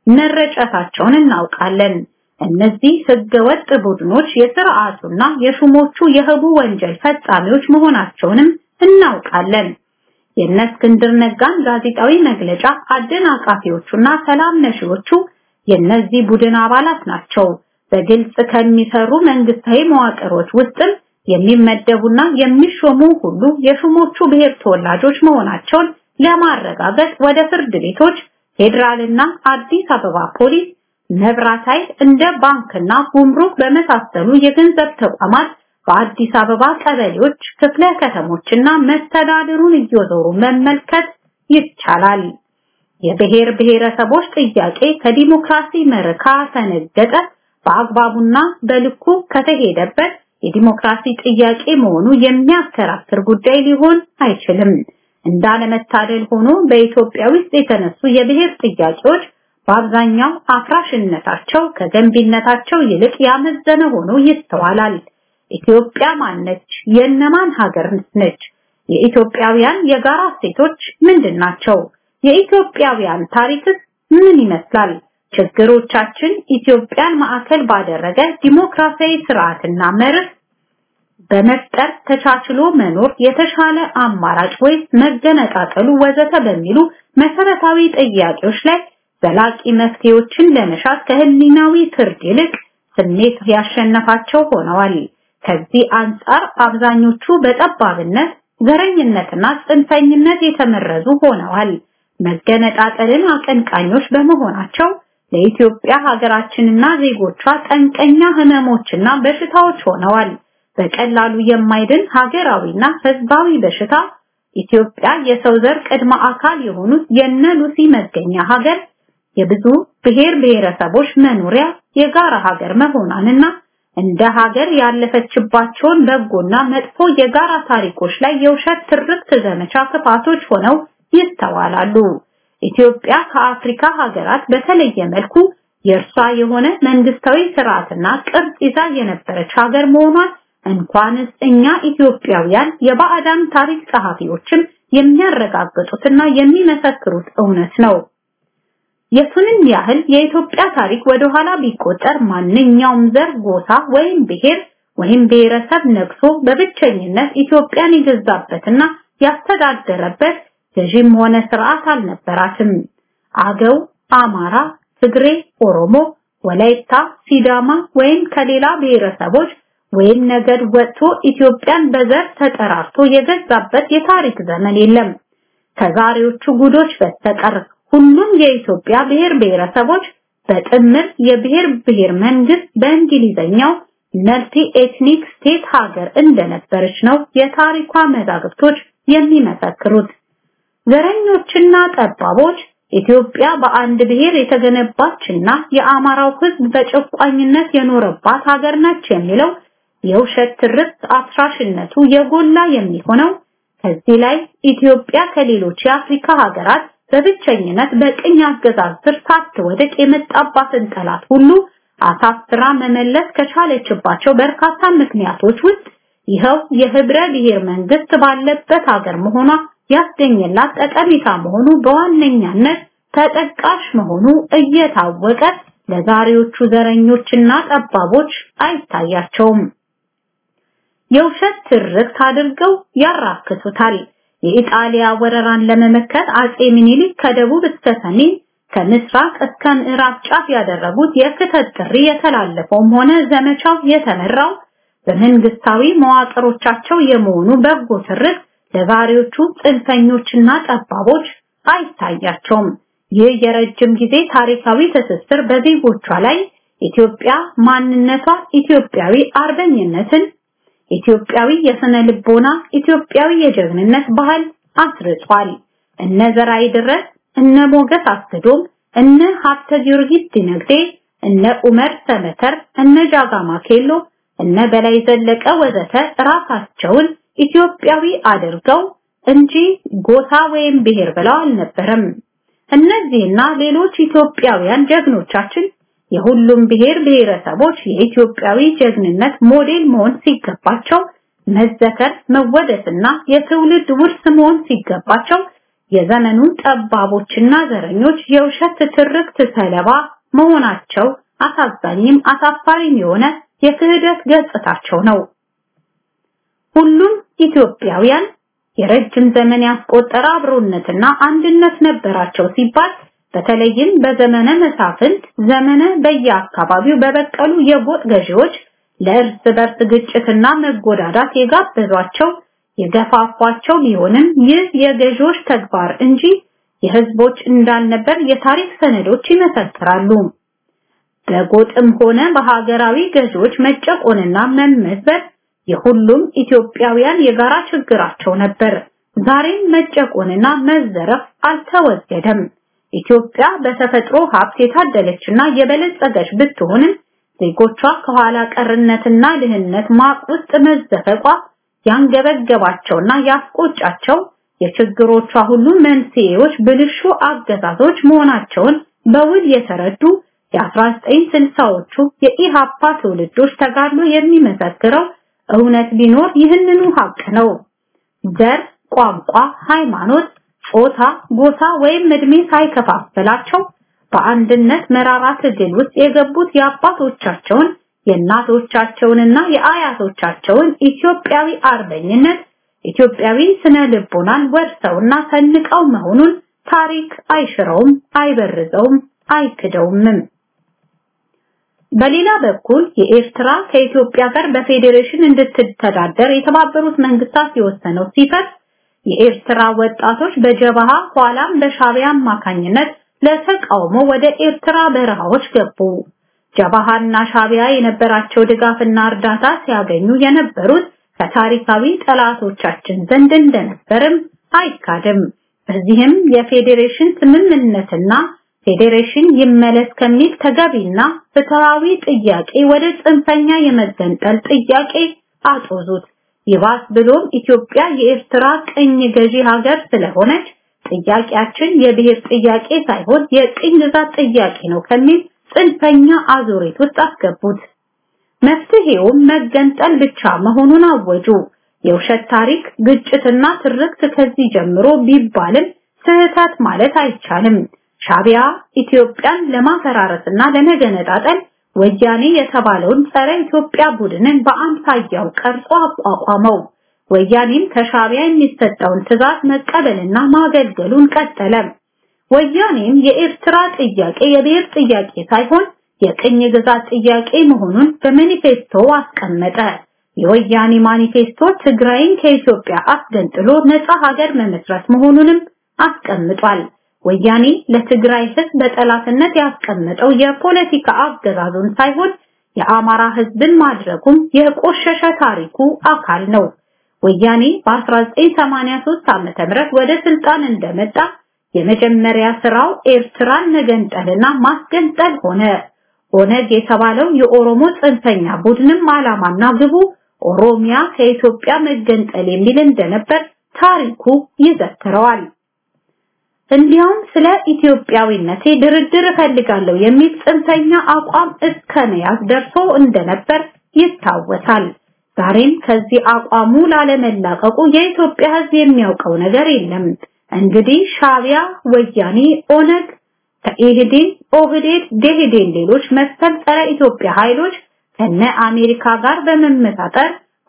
መረጨታቸውን እናውቃለን። እነዚህ ህገወጥ ቡድኖች የሥርዓቱና የሹሞቹ የህቡ ወንጀል ፈጻሚዎች መሆናቸውንም እናውቃለን። የእስክንድር ነጋን ጋዜጣዊ መግለጫ አደናቃፊዎቹና ሰላም ነሺዎቹ የነዚህ ቡድን አባላት ናቸው። በግልጽ ከሚሰሩ መንግስታዊ መዋቅሮች ውስጥም የሚመደቡና የሚሾሙ ሁሉ የሹሞቹ ብሔር ተወላጆች መሆናቸውን ለማረጋገጥ ወደ ፍርድ ቤቶች፣ ፌደራልና አዲስ አበባ ፖሊስ፣ መብራት ኃይል እንደ ባንክና ጉምሩክ በመሳሰሉ የገንዘብ ተቋማት በአዲስ አበባ ቀበሌዎች፣ ክፍለ ከተሞችና መስተዳድሩን እየዞሩ መመልከት ይቻላል። የብሔር ብሔረሰቦች ጥያቄ ከዲሞክራሲ መርህ ከተነገጠ በአግባቡና በልኩ ከተሄደበት የዲሞክራሲ ጥያቄ መሆኑ የሚያከራክር ጉዳይ ሊሆን አይችልም። እንዳለመታደል ሆኖ በኢትዮጵያ ውስጥ የተነሱ የብሔር ጥያቄዎች በአብዛኛው አፍራሽነታቸው ከገንቢነታቸው ይልቅ ያመዘነ ሆኖ ይስተዋላል። ኢትዮጵያ ማነች? የነማን ሀገር ነች? የኢትዮጵያውያን የጋራ እሴቶች ምንድናቸው? የኢትዮጵያውያን ታሪክስ ምን ይመስላል? ችግሮቻችን ኢትዮጵያን ማዕከል ባደረገ ዲሞክራሲያዊ ስርዓትና መርህ በመፍጠር ተቻችሎ መኖር የተሻለ አማራጭ ወይ መገነጣጠሉ ወዘተ በሚሉ መሰረታዊ ጥያቄዎች ላይ ዘላቂ መፍትሄዎችን ለመሻት ከህሊናዊ ፍርድ ይልቅ ስሜት ያሸነፋቸው ሆነዋል። ከዚህ አንጻር አብዛኞቹ በጠባብነት ዘረኝነትና ጽንፈኝነት የተመረዙ ሆነዋል። መገነጣጠልን አቀንቃኞች በመሆናቸው ለኢትዮጵያ ሀገራችንና ዜጎቿ ጠንቀኛ ህመሞችና በሽታዎች ሆነዋል። በቀላሉ የማይድን ሀገራዊና ህዝባዊ በሽታ ኢትዮጵያ የሰው ዘር ቅድመ አካል የሆኑት የነ ሉሲ መገኛ ሀገር የብዙ ብሔር ብሔረሰቦች መኖሪያ የጋራ ሀገር መሆኗንና እንደ ሀገር ያለፈችባቸውን በጎና መጥፎ የጋራ ታሪኮች ላይ የውሸት ትርክት ዘመቻ ክፋቶች ሆነው ይስተዋላሉ። ኢትዮጵያ ከአፍሪካ ሀገራት በተለየ መልኩ የእርሷ የሆነ መንግስታዊ ስርዓትና ቅርጽ ይዛ የነበረች ሀገር መሆኗን እንኳንስ እኛ ኢትዮጵያውያን የባዕዳን ታሪክ ጸሐፊዎችም የሚያረጋግጡትና የሚመሰክሩት እውነት ነው። የቱንም ያህል የኢትዮጵያ ታሪክ ወደ ኋላ ቢቆጠር ማንኛውም ዘር፣ ጎሳ ወይም ብሔር ወይም ብሔረሰብ ነግሶ በብቸኝነት ኢትዮጵያን የገዛበትና ያስተዳደረበት ገዢም ሆነ ስርዓት አልነበራትም። አገው፣ አማራ፣ ትግሬ፣ ኦሮሞ፣ ወላይታ፣ ሲዳማ ወይም ከሌላ ብሔረሰቦች ወይም ነገድ ወጥቶ ኢትዮጵያን በዘር ተጠራርቶ የገዛበት የታሪክ ዘመን የለም። ከዛሬዎቹ ጉዶች በስተቀር ሁሉም የኢትዮጵያ ብሔር ብሔረሰቦች በጥምር የብሔር ብሔር መንግስት በእንግሊዘኛው መልቲ ኤትኒክ ስቴት ሀገር እንደነበረች ነው የታሪኳ መዛግብቶች የሚመሰክሩት። ዘረኞችና ጠባቦች ኢትዮጵያ በአንድ ብሔር የተገነባችና የአማራው ህዝብ በጨቋኝነት የኖረባት ሀገር ነች የሚለው የውሸት ትርክት አፍራሽነቱ የጎላ የሚሆነው ከዚህ ላይ ኢትዮጵያ ከሌሎች የአፍሪካ ሀገራት በብቸኝነት በቅኝ አገዛዝ ስር ሳትወድቅ የመጣባትን ጠላት ሁሉ አሳፍራ መመለስ ከቻለችባቸው በርካታ ምክንያቶች ውስጥ ይኸው የህብረ ብሔር መንግስት ባለበት ሀገር መሆኗ ያስገኘላት ጠቀሜታ መሆኑ በዋነኛነት ተጠቃሽ መሆኑ እየታወቀ ለዛሬዎቹ ዘረኞችና ጠባቦች አይታያቸውም። የውሸት ትርክት አድርገው ያራክሱታል። የኢጣሊያ ወረራን ለመመከት አጼ ምኒልክ ከደቡብ እስከ ሰሜን ከምስራቅ እስከ ምዕራብ ጫፍ ያደረጉት የክተት ጥሪ የተላለፈውም ሆነ ዘመቻው የተመራው በመንግስታዊ መዋቅሮቻቸው የመሆኑ በጎ ትርክት ለዛሬዎቹ ጽንፈኞችና ጠባቦች አይታያቸውም። ይህ የረጅም ጊዜ ታሪካዊ ትስስር በዜጎቿ ላይ ኢትዮጵያ ማንነቷ ኢትዮጵያዊ አርበኝነትን፣ ኢትዮጵያዊ የስነ ልቦና፣ ኢትዮጵያዊ የጀግንነት ባህል አስርጿል። እነ ዘራይ ድረስ፣ እነ ሞገስ አስገዶም፣ እነ ሀብተ ጊዮርጊስ ዲነግዴ፣ እነ ኡመር ሰመተር፣ እነ ጃጋማ ኬሎ፣ እነ በላይ ዘለቀ ወዘተ ራሳቸውን ኢትዮጵያዊ አድርገው እንጂ ጎሳ ወይም ብሔር ብለው አልነበረም። እነዚህና ሌሎች ኢትዮጵያውያን ጀግኖቻችን የሁሉም ብሔር ብሔረሰቦች የኢትዮጵያዊ ጀግንነት ሞዴል መሆን ሲገባቸው መዘከር መወደስና የትውልድ ውርስ መሆን ሲገባቸው የዘመኑን ጠባቦችና ዘረኞች የውሸት ትርክት ሰለባ መሆናቸው አሳዛኝም አሳፋሪም የሆነ የክህደት ገጽታቸው ነው። ሁሉም ኢትዮጵያውያን የረጅም ዘመን ያስቆጠረ አብሮነትና አንድነት ነበራቸው ሲባል በተለይም በዘመነ መሳፍንት ዘመነ በየአካባቢው በበቀሉ የጎጥ ገዢዎች ለእርስ በርስ ግጭትና መጎዳዳት የጋበዟቸው የገፋፏቸው ቢሆንም ይህ የገዢዎች ተግባር እንጂ የህዝቦች እንዳልነበር የታሪክ ሰነዶች ይመሰክራሉ። በጎጥም ሆነ በሀገራዊ ገዢዎች መጨቆንና መመዝበር የሁሉም ኢትዮጵያውያን የጋራ ችግራቸው ነበር። ዛሬም መጨቆንና መዘረፍ አልተወገደም። ኢትዮጵያ በተፈጥሮ ሀብት የታደለችና የበለጸገች ብትሆንም ዜጎቿ ከኋላ ቀርነትና ድህነት ማቅ ውስጥ መዘፈቋ ያንገበገባቸውና ያስቆጫቸው የችግሮቿ ሁሉ መንስኤዎች ብልሹ አገዛዞች መሆናቸውን በውል የተረዱ የ1960ዎቹ የኢሃፓ ትውልዶች ተጋድሎ የሚመሰክረው እውነት ቢኖር ይህንኑ ሀቅ ነው። ዘር፣ ቋንቋ፣ ሃይማኖት፣ ጾታ፣ ጎሳ ወይም እድሜ ሳይከፋፈላቸው በአንድነት መራራ ትግል ውስጥ የገቡት የአባቶቻቸውን የእናቶቻቸውንና የአያቶቻቸውን ኢትዮጵያዊ አርበኝነት ኢትዮጵያዊ ስነ ልቦናን ወርሰውና ሰንቀው መሆኑን ታሪክ አይሽረውም፣ አይበርዘውም፣ አይክደውም። በሌላ በኩል የኤርትራ ከኢትዮጵያ ጋር በፌዴሬሽን እንድትተዳደር የተባበሩት መንግስታት የወሰነው ሲፈት የኤርትራ ወጣቶች በጀበሃ ኋላም በሻዕቢያ አማካኝነት ለተቃውሞ ወደ ኤርትራ በረሃዎች ገቡ። ጀበሃና ሻዕቢያ የነበራቸው ድጋፍና እርዳታ ሲያገኙ የነበሩት ከታሪካዊ ጠላቶቻችን ዘንድ እንደነበርም አይካድም። በዚህም የፌዴሬሽን ስምምነትና ፌዴሬሽን ይመለስ ከሚል ተገቢና ፍትሃዊ ጥያቄ ወደ ጽንፈኛ የመገንጠል ጥያቄ አጦዙት። ይባስ ብሎም ኢትዮጵያ የኤርትራ ቅኝ ገዢ ሀገር ስለሆነች ጥያቄያችን የብሔር ጥያቄ ሳይሆን የቅኝ ግዛት ጥያቄ ነው ከሚል ጽንፈኛ አዙሪት ውስጥ አስገቡት። መፍትሄውም መገንጠል ብቻ መሆኑን አወጁ። የውሸት ታሪክ፣ ግጭትና ትርክት ከዚህ ጀምሮ ቢባልም ስህተት ማለት አይቻልም። ሻዕቢያ ኢትዮጵያን ለማፈራረስና ለመገነጣጠል ወያኔ የተባለውን ጸረ ኢትዮጵያ ቡድንን በአምሳያው ቀርጾ አቋቋመው። ወያኔም ከሻዕቢያ የሚሰጠውን ትዕዛዝ መቀበልና ማገልገሉን ቀጠለ። ወያኔም የኤርትራ ጥያቄ የብሔር ጥያቄ ሳይሆን የቅኝ ግዛት ጥያቄ መሆኑን በማኒፌስቶ አስቀመጠ። የወያኔ ማኒፌስቶ ትግራይን ከኢትዮጵያ አስገንጥሎ ነፃ ሀገር መመስረት መሆኑንም አስቀምጧል። ወያኔ ለትግራይ ህዝብ በጠላትነት ያስቀመጠው የፖለቲካ አገዛዙን ሳይሆን የአማራ ህዝብን ማድረጉም የቆሸሸ ታሪኩ አካል ነው። ወያኔ በ1983 ዓመተ ምህረት ወደ ስልጣን እንደመጣ የመጀመሪያ ስራው ኤርትራን መገንጠልና ማስገንጠል ሆነ። ኦነግ የተባለው የኦሮሞ ጽንፈኛ ቡድንም ዓላማና ግቡ ኦሮሚያ ከኢትዮጵያ መገንጠል የሚል እንደነበር ታሪኩ ይዘክረዋል። እንዲያውም ስለ ኢትዮጵያዊነቴ ድርድር እፈልጋለሁ የሚል ጽንፈኛ አቋም እስከ መያዝ ደርሶ እንደነበር ይታወሳል። ዛሬም ከዚህ አቋሙ ላለመላቀቁ የኢትዮጵያ ህዝብ የሚያውቀው ነገር የለም። እንግዲህ ሻዕቢያ፣ ወያኔ፣ ኦነግ፣ ኢህዴን፣ ኦህዴድ፣ ደኢህዴን ሌሎች መሰል ጸረ ኢትዮጵያ ኃይሎች ከነ አሜሪካ ጋር በመመሳጠር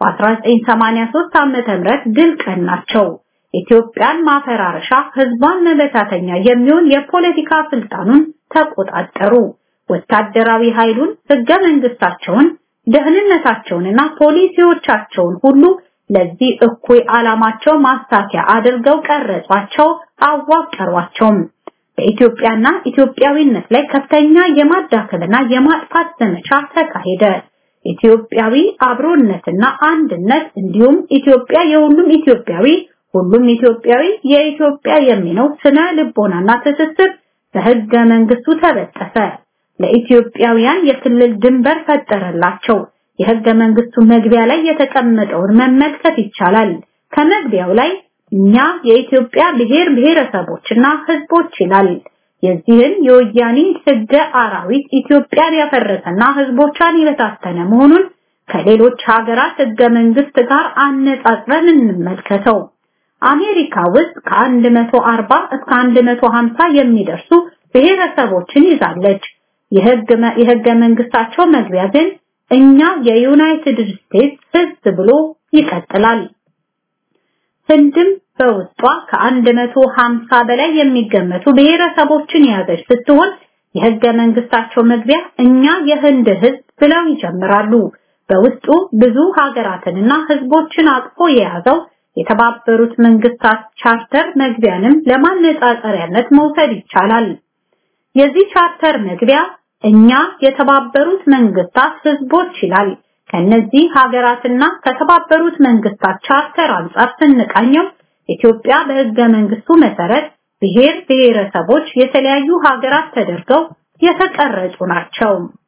በ1983 ዓመተ ምህረት ድል ቀናቸው። ኢትዮጵያን ማፈራረሻ ህዝቧን መበታተኛ የሚሆን የፖለቲካ ስልጣኑን ተቆጣጠሩ። ወታደራዊ ኃይሉን፣ ህገ መንግስታቸውን፣ ደህንነታቸውንና ፖሊሲዎቻቸውን ሁሉ ለዚህ እኩይ ዓላማቸው ማሳኪያ አድርገው ቀረጿቸው፣ አዋቀሯቸው። በኢትዮጵያና ኢትዮጵያዊነት ላይ ከፍተኛ የማዳከልና የማጥፋት ዘመቻ ተካሄደ። ኢትዮጵያዊ አብሮነትና አንድነት እንዲሁም ኢትዮጵያ የሁሉም ኢትዮጵያዊ ሁሉም ኢትዮጵያዊ የኢትዮጵያ የሚለው ስነ ልቦናና ትስስር በህገ መንግስቱ ተበጠሰ። ለኢትዮጵያውያን የክልል ድንበር ፈጠረላቸው። የህገ መንግስቱ መግቢያ ላይ የተቀመጠውን መመልከት ይቻላል። ከመግቢያው ላይ እኛ የኢትዮጵያ ብሔር ብሔረሰቦችና ህዝቦች ይላል። የዚህን የወያኔ ህገ አራዊት ኢትዮጵያን ያፈረሰና ህዝቦቿን የበታተነ መሆኑን ከሌሎች ሀገራት ህገ መንግስት ጋር አነጻጽረን እንመልከተው። አሜሪካ ውስጥ ከ140 እስከ አንድ መቶ ሃምሳ የሚደርሱ ብሔረሰቦችን ይዛለች። የህገ የህገ መንግስታቸው መግቢያ ግን እኛ የዩናይትድ ስቴትስ ህዝብ ብሎ ይቀጥላል። ህንድም በውስጧ ከአንድ መቶ ሃምሳ በላይ የሚገመቱ ብሔረሰቦችን የያዘች ስትሆን የህገ መንግስታቸው መግቢያ እኛ የህንድ ህዝብ ብለው ይጀምራሉ። በውስጡ ብዙ ሀገራትንና ህዝቦችን አቅፎ የያዘው የተባበሩት መንግስታት ቻርተር መግቢያንም ለማነጻጸሪያነት መውሰድ ይቻላል። የዚህ ቻርተር መግቢያ እኛ የተባበሩት መንግስታት ህዝቦች ይላል። ከነዚህ ሀገራትና ከተባበሩት መንግስታት ቻርተር አንጻር ስንቃኘው ኢትዮጵያ በህገ መንግስቱ መሰረት ብሔር ብሔረሰቦች የተለያዩ ሀገራት ተደርገው የተቀረጹ ናቸው።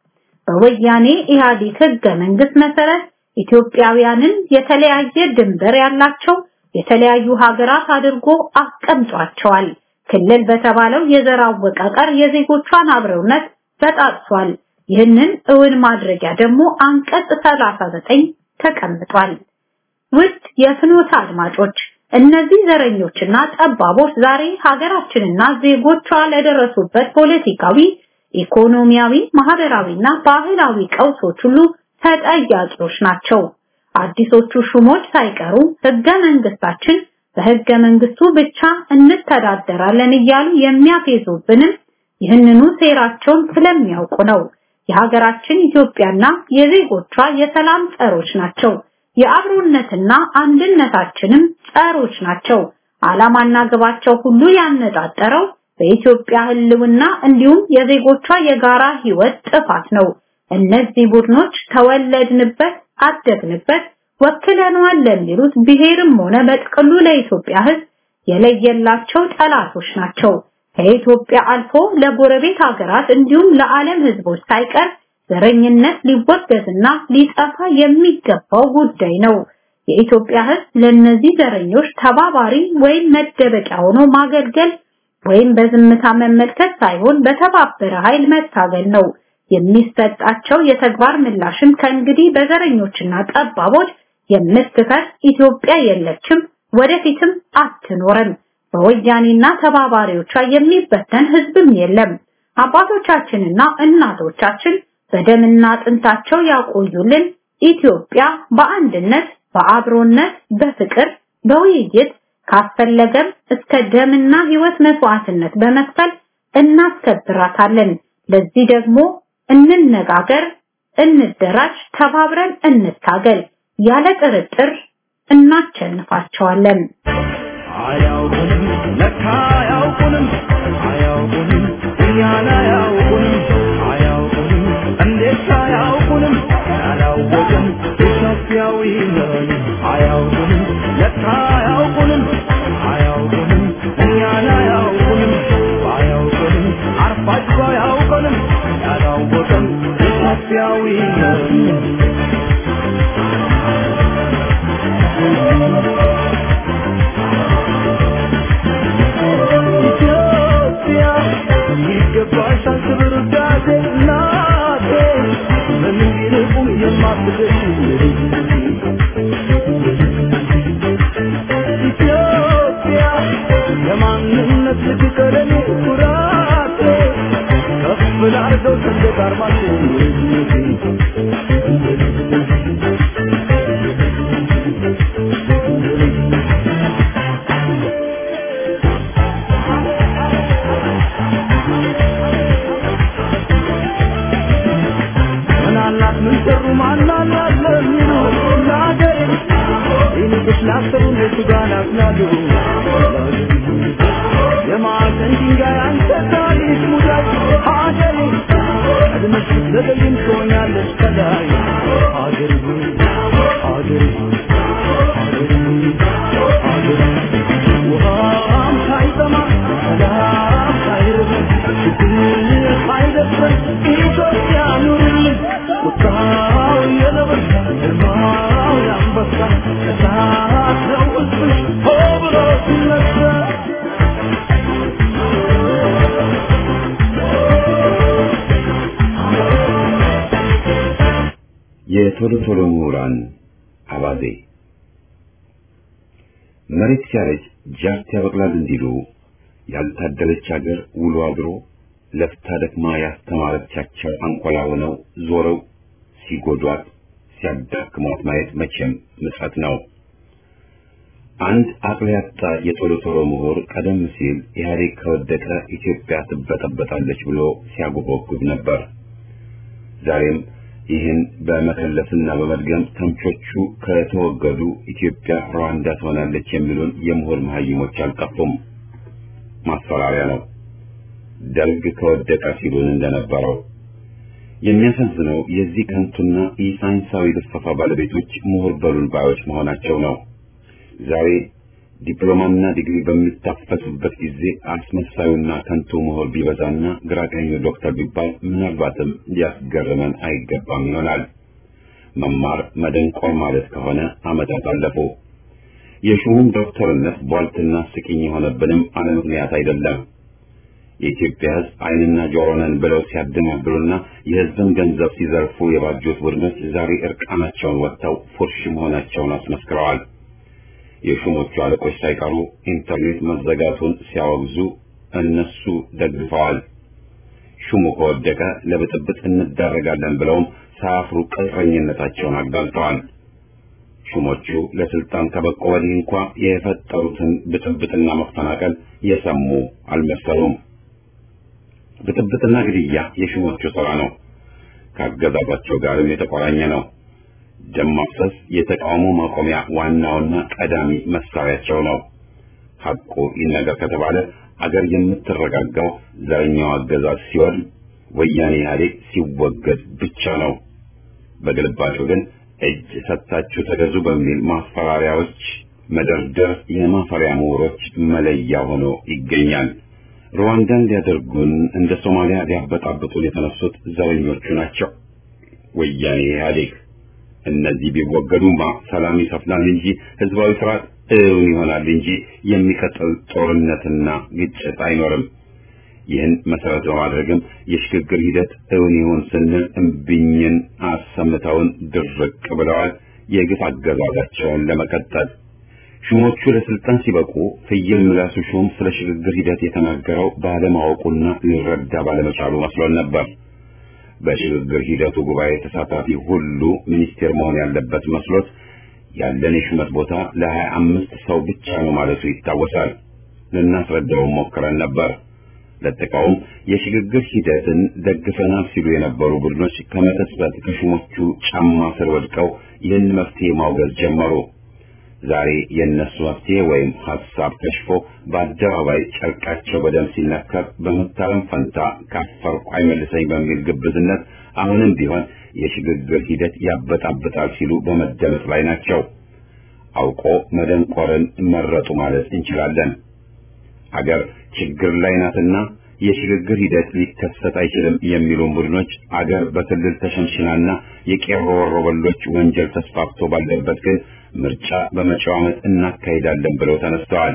በወያኔ ኢህአዴግ ህገ መንግስት መሰረት ኢትዮጵያውያንን የተለያየ ድንበር ያላቸው የተለያዩ ሀገራት አድርጎ አስቀምጧቸዋል። ክልል በተባለው የዘር አወቃቀር የዜጎቿን አብረውነት ተጣጥሷል። ይህንን እውን ማድረጊያ ደግሞ አንቀጽ ሰላሳ ዘጠኝ ተቀምጧል። ውድ የፍኖተ አድማጮች እነዚህ ዘረኞችና ጠባቦች ዛሬ ሀገራችንና ዜጎቿ ለደረሱበት ፖለቲካዊ፣ ኢኮኖሚያዊ፣ ማህበራዊና ባህላዊ ቀውሶች ሁሉ ተጠያቂዎች ናቸው። አዲሶቹ ሹሞች ሳይቀሩ ህገ መንግስታችን በህገ መንግስቱ ብቻ እንተዳደራለን እያሉ የሚያፌዙብንም ይህንኑ ሴራቸውን ስለሚያውቁ ነው። የሀገራችን ኢትዮጵያና የዜጎቿ የሰላም ጸሮች ናቸው። የአብሮነትና አንድነታችንም ጸሮች ናቸው። ዓላማና ግባቸው ሁሉ ያነጣጠረው በኢትዮጵያ ህልውና እንዲሁም የዜጎቿ የጋራ ህይወት ጥፋት ነው። እነዚህ ቡድኖች ተወለድንበት፣ አደግንበት፣ ወክለናል ለሚሉት ብሔርም ሆነ በጥቅሉ ለኢትዮጵያ ህዝብ የለየላቸው ጠላቶች ናቸው። ከኢትዮጵያ አልፎ ለጎረቤት ሀገራት እንዲሁም ለዓለም ህዝቦች ሳይቀር ዘረኝነት ሊወገዝና ሊጠፋ የሚገባው ጉዳይ ነው። የኢትዮጵያ ህዝብ ለነዚህ ዘረኞች ተባባሪ ወይም መደበቂያ ሆኖ ማገልገል ወይም በዝምታ መመልከት ሳይሆን በተባበረ ኃይል መታገል ነው። የሚሰጣቸው የተግባር ምላሽም ከእንግዲህ በዘረኞችና ጠባቦች የምትፈርስ ኢትዮጵያ የለችም፣ ወደፊትም አትኖርም። በወያኔና ተባባሪዎቿ የሚበተን ህዝብም የለም። አባቶቻችንና እናቶቻችን በደምና አጥንታቸው ያቆዩልን ኢትዮጵያ በአንድነት፣ በአብሮነት፣ በፍቅር፣ በውይይት ካስፈለገም እስከ ደምና ህይወት መስዋዕትነት በመክፈል እናስከብራታለን። ለዚህ ደግሞ እንነጋገር፣ እንደራጅ፣ ተባብረን እንታገል። ያለ ጥርጥር እናቸንፋቸዋለን። አያውቁንም ለካ አያውቁንም አያውቁንም እኛን አያውቁንም አያውቁንም እንዴት አያውቁንም ያላወቅን ኢትዮጵያዊ ነን አያውቁንም ለካ አያውቁንም አያውቁንም እኛን አያውቁንም አያውቁንም አርፋችሁ አያውቁንም ያላወቅን ኢትዮጵያዊ ነን ይገባሻል ክብር ውዳሴ እናቴ በምን ቢርቁም የማትደርሺ ኢትዮጵያ የማንነት ልጅ ቀለሜ ኩራቴ ከፍ ላርገው ሰንደቅ ዓርማችን የማዕዘን ድንጋይ አንተ ታሪክ ሙዳይ ሀገሬ ቀድመሽ ዘገይም ትሆኛለሽ ከላይ ሀገሬ ሀገሬ ሀገሬ ሀገሬ ውሃም ሳይጠማ ሰላም ሳይርበን ችግር ሳይደፍረን ኢትዮጵያ ኑርልን ቁጣው የነበሳ ግርማው ያንበሳ እሳት ነው ውስጥሽ ሆ ብሎ ሲነሳ የቶሎ ቶሎ ምሁራን አባዜ መሬት ሲያረጅ ጃርት ያበቅላል እንዲሉ ያልታደለች ሀገር ውሎ አድሮ ለፍታ ደክማ ያስተማረቻቸው አንቆላ ሆነው ዞረው ሲጎዷት ሲያዳክሟት ማየት መቼም ምጸት ነው። አንድ አቅል ያጣ የቶሎ ቶሎ ምሁር ቀደም ሲል ኢህአዴግ ከወደቀ ኢትዮጵያ ትበጠበጣለች ብሎ ሲያጎበጉብ ነበር። ዛሬም ይህን በመከለስና በመድገም ተምቾቹ ከተወገዱ ኢትዮጵያ ሩዋንዳ ትሆናለች የሚሉን የምሁር መሀይሞች አልጠፉም። ማስፈራሪያ ነው። ደርግ ከወደቀ ሲሉን እንደነበረው የሚያሳዝነው የዚህ ከንቱና የሳይንሳዊ ልፈፋ ባለቤቶች ምሁር በሉን ባዮች መሆናቸው ነው። ዛሬ ዲፕሎማና ዲግሪ በሚታፈሱበት ጊዜ አስመሳዩና ከንቱ ምሁር ቢበዛና ግራቀኙ ዶክተር ቢባል ምናልባትም ሊያስገርመን አይገባም ይሆናል። መማር መደንቆር ማለት ከሆነ ዓመታት አለፉ። የሹሙም ዶክተርነት ቧልትና ስቂኝ የሆነብንም አለ ምክንያት አይደለም። የኢትዮጵያ ሕዝብ ዓይንና ጆሮ ነን ብለው ሲያደናግሩና የሕዝብን ገንዘብ ሲዘርፉ የባጁት ቡድኖች ዛሬ እርቃናቸውን ወጥተው ፉርሽ መሆናቸውን አስመስክረዋል። የሹሞቹ አለቆች ሳይቀሩ ኢንተርኔት መዘጋቱን ሲያወግዙ እነሱ ደግፈዋል። ሹሙ ከወደቀ ለብጥብጥ እንዳረጋለን ብለውም ሳያፍሩ ቅጥረኝነታቸውን አጋልጠዋል። ሹሞቹ ለስልጣን ከበቁ ወዲህ እንኳ የፈጠሩትን ብጥብጥና መፈናቀል የሰሙ አልመሰሉም። ብጥብጥና ግድያ የሹሞቹ ሥራ ነው። ከአገዛዛቸው ጋርም የተቆራኘ ነው። ደም ማፍሰስ የተቃውሞ ማቆሚያ ዋናውና ቀዳሚ መሳሪያቸው ነው። ሐቁ ይነገር ከተባለ አገር የምትረጋጋው ዘረኛው አገዛዝ ሲወድም፣ ወያኔ ኢህአዴግ ሲወገድ ብቻ ነው። በግልባጩ ግን እጅ ሰጥታችሁ ተገዙ በሚል ማስፈራሪያዎች መደርደር የማፈሪያ ምሁሮች መለያ ሆኖ ይገኛል። ሩዋንዳን ሊያደርጉን እንደ ሶማሊያ ሊያበጣብጡን የተነሱት ዘረኞቹ ናቸው። ወያኔ ኢህአዴግ እነዚህ ቢወገዱማ ሰላም ይሰፍናል እንጂ ህዝባዊ ስርዓት እውን ይሆናል እንጂ የሚቀጥል ጦርነትና ግጭት አይኖርም። ይህን መሰረት በማድረግም የሽግግር ሂደት እውን ይሆን ስንል እምቢኝን አሰምተውን ድርቅ ብለዋል። የግፍ አገዛዛቸውን ለመቀጠል ሹሞቹ ለስልጣን ሲበቁ ፍየል ምላሱ ሹም ስለ ሽግግር ሂደት የተናገረው ባለማወቁና ሊረዳ ባለመቻሉ መስሎን ነበር። በሽግግር ሂደቱ ጉባኤ ተሳታፊ ሁሉ ሚኒስቴር መሆን ያለበት መስሎት ያለን የሹመት ቦታ ለሀያ አምስት ሰው ብቻ ነው ማለቱ ይታወሳል። ልናስረዳው ሞክረን ነበር። ለተቃውም የሽግግር ሂደትን ደግፈናል ሲሉ የነበሩ ቡድኖች ከመተስበት ከሹሞቹ ጫማ ስር ወድቀው ይህን መፍትሄ ማውገዝ ጀመሩ። ዛሬ የነሱ መፍትሄ ወይም ሐሳብ ከሽፎ በአደባባይ ጨርቃቸው በደም ሲነከር በመታረም ፈንታ ካፈርኩ አይመልሰኝ በሚል ግብዝነት አሁንም ቢሆን የሽግግር ሂደት ያበጣብጣል ሲሉ በመደመጥ ላይ ናቸው። አውቆ መደንቆርን መረጡ ማለት እንችላለን። አገር ችግር ላይ ናትና የሽግግር ሂደት ሊከሰት አይችልም የሚሉ ቡድኖች አገር በክልል ተሸንሽናና የቄሮ ወሮበሎች ወንጀል ተስፋፍቶ ባለበት ግን ምርጫ በመጪው ዓመት እናካሂዳለን ብለው ተነስተዋል።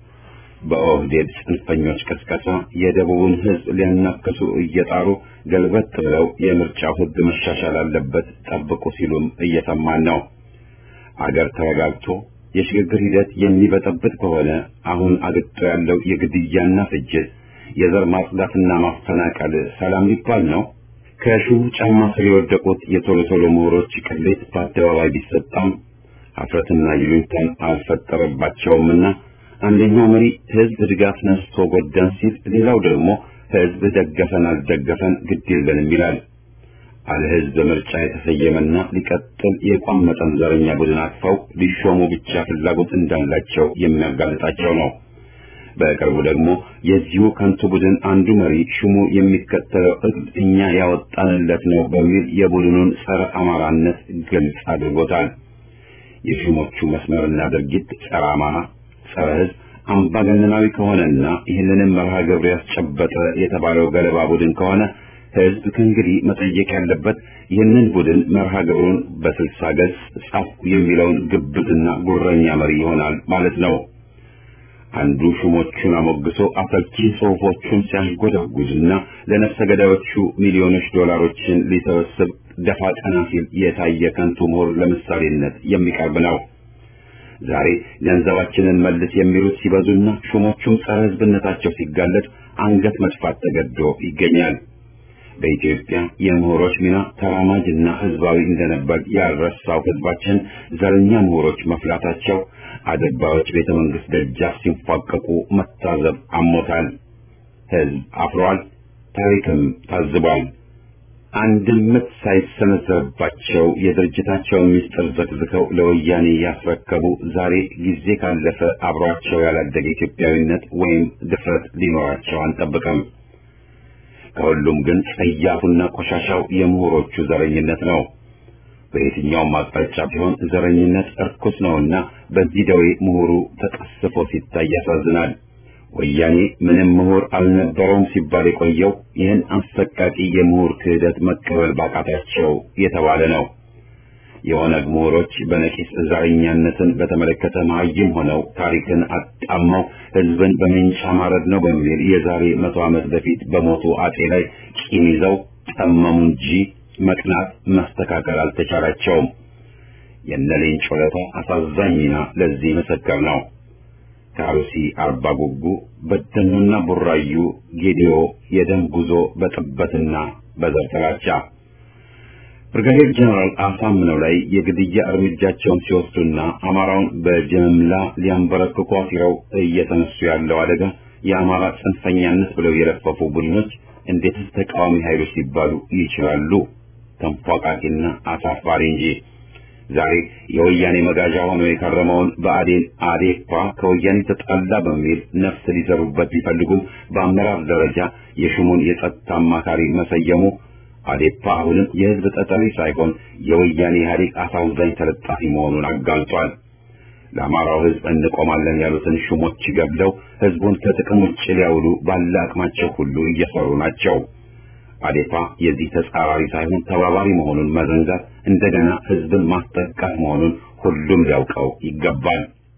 በኦህዴድ ጽንፈኞች ቅስቀሳ የደቡብን ሕዝብ ሊያናክሱ እየጣሩ ገልበት ብለው የምርጫው ሕግ መሻሻል አለበት ጠብቁ ሲሉም እየሰማን ነው። አገር ተረጋግቶ የሽግግር ሂደት የሚበጠብጥ ከሆነ አሁን አግጦ ያለው የግድያና ፍጅት፣ የዘር ማጽዳትና ማፈናቀል ሰላም ሊባል ነው? ከሹሙ ጫማ ስር የወደቁት የቶሎ ቶሎ ምሁሮች ቅሌት በአደባባይ ቢሰጣም ሀፍረትና ይሉኝታን አልፈጠረባቸውምና አንደኛው መሪ ህዝብ ድጋፍ ነስቶ ጎዳን ሲል፣ ሌላው ደግሞ ህዝብ ደገፈን አልደገፈን ግድ የለንም ይላል። አለ ህዝብ ምርጫ የተሰየመና ሊቀጥል የቋመጠን ዘረኛ ቡድን አቅፈው ሊሾሙ ብቻ ፍላጎት እንዳላቸው የሚያጋልጣቸው ነው። በቅርቡ ደግሞ የዚሁ ከንቱ ቡድን አንዱ መሪ ሹሙ የሚከተለው እቅድ እኛ ያወጣንለት ነው በሚል የቡድኑን ጸረ አማራነት ግልጽ አድርጎታል። የሹሞቹ መስመርና ድርጊት ጸረ አማራ፣ ጸረ ህዝብ፣ አምባገነናዊ ከሆነና ይህንንም መርሃ ግብር ያስጨበጠ የተባለው ገለባ ቡድን ከሆነ ህዝብ ከእንግዲህ መጠየቅ ያለበት ይህንን ቡድን መርሃ ግብሩን በስልሳ ገጽ ጻፍኩ የሚለውን ግብዝና ጉረኛ መሪ ይሆናል ማለት ነው። አንዱ ሹሞቹን አሞግሶ አሰልቺ ጽሑፎቹን ሲያሽጎደጉድና ለነፍሰ ገዳዮቹ ሚሊዮኖች ዶላሮችን ሊሰበስብ ደፋ ቀና ሲል የታየ ከንቱ ምሁር ለምሳሌነት የሚቀርብ ነው። ዛሬ ገንዘባችንን መልስ የሚሉት ሲበዙና ሹሞቹም ጸረ ህዝብነታቸው ሲጋለጥ አንገት መድፋት ተገዶ ይገኛል። በኢትዮጵያ የምሁሮች ሚና ተራማጅና ህዝባዊ እንደነበር ያልረሳው ህዝባችን ዘረኛ ምሁሮች መፍላታቸው አደባባዮች ቤተ መንግስት ደጃፍ ሲንፏቀቁ መታዘብ አሞታል። ህዝብ አፍሯል፣ ታሪክም ታዝቧል። አንድም ምት ሳይሰነዘርባቸው የድርጅታቸውን ምስጢር ዘግዝከው ለወያኔ ያስረከቡ ዛሬ ጊዜ ካለፈ አብሯቸው ያላደገ ኢትዮጵያዊነት ወይም ድፍረት ሊኖራቸው አንጠብቅም። ከሁሉም ግን ጸያፉና ቆሻሻው የምሁሮቹ ዘረኝነት ነው። በየትኛውም አቅጣጫ ቢሆን ዘረኝነት እርኩስ ነውና በዚህ ደዌ ምሁሩ ተቀስፎ ሲታይ ያሳዝናል። ወያኔ ምንም ምሁር አልነበረውም ሲባል የቆየው ይህን አሰቃቂ የምሁር ክህደት መቀበል ባቃታቸው የተባለ ነው። የኦነግ ምሁሮች በነቂስ ዘረኛነትን በተመለከተ መሀይም ሆነው ታሪክን አጣመው ህዝብን በመንጫ ማረድ ነው በሚል የዛሬ መቶ ዓመት በፊት በሞቱ አጤ ላይ ቂም ይዘው ጠመሙ እንጂ መቅናት መስተካከል አልተቻላቸውም። የነሌንጮ ለታ አሳዛኝ ሚና ለዚህ ምስክር ነው። ከአሩሲ አርባ ጉጉ፣ በደኑና ቡራዩ፣ ጌዲዮ የደም ጉዞ በጥበትና በዘር ጥላቻ ብርጋዴር ጀነራል አሳምነው ላይ የግድያ እርምጃቸውን ሲወስዱና አማራውን በጅምላ ሊያንበረክኩ አሲረው እየተነሱ ያለው አደጋ የአማራ ጽንፈኛነት ብለው የለፈፉ ቡድኖች እንዴትስ ተቃዋሚ ኃይሎች ሊባሉ ይችላሉ? ተንፏቃቂና አሳፋሪ እንጂ። ዛሬ የወያኔ መጋዣ ሆኖ የከረመውን በአዴን አዴፓ ከወያኔ ተጣላ በሚል ነፍስ ሊዘሩበት ቢፈልጉም በአመራር ደረጃ የሹሙን የጸጥታ አማካሪ መሰየሙ አዴፓ አሁንም የህዝብ ጠጠሪ ሳይሆን የወያኔ ኢህአዴግ አሳዛኝ ተለጣፊ መሆኑን አጋልጧል። ለአማራው ህዝብ እንቆማለን ያሉትን ሹሞች ገድለው ህዝቡን ከጥቅም ውጭ ሊያውሉ ባለ አቅማቸው ሁሉ እየሰሩ ናቸው። አዴፓ የዚህ ተጻራሪ ሳይሆን ተባባሪ መሆኑን መዘንጋት እንደገና ህዝብን ማስጠቃት መሆኑን ሁሉም ሊያውቀው ይገባል።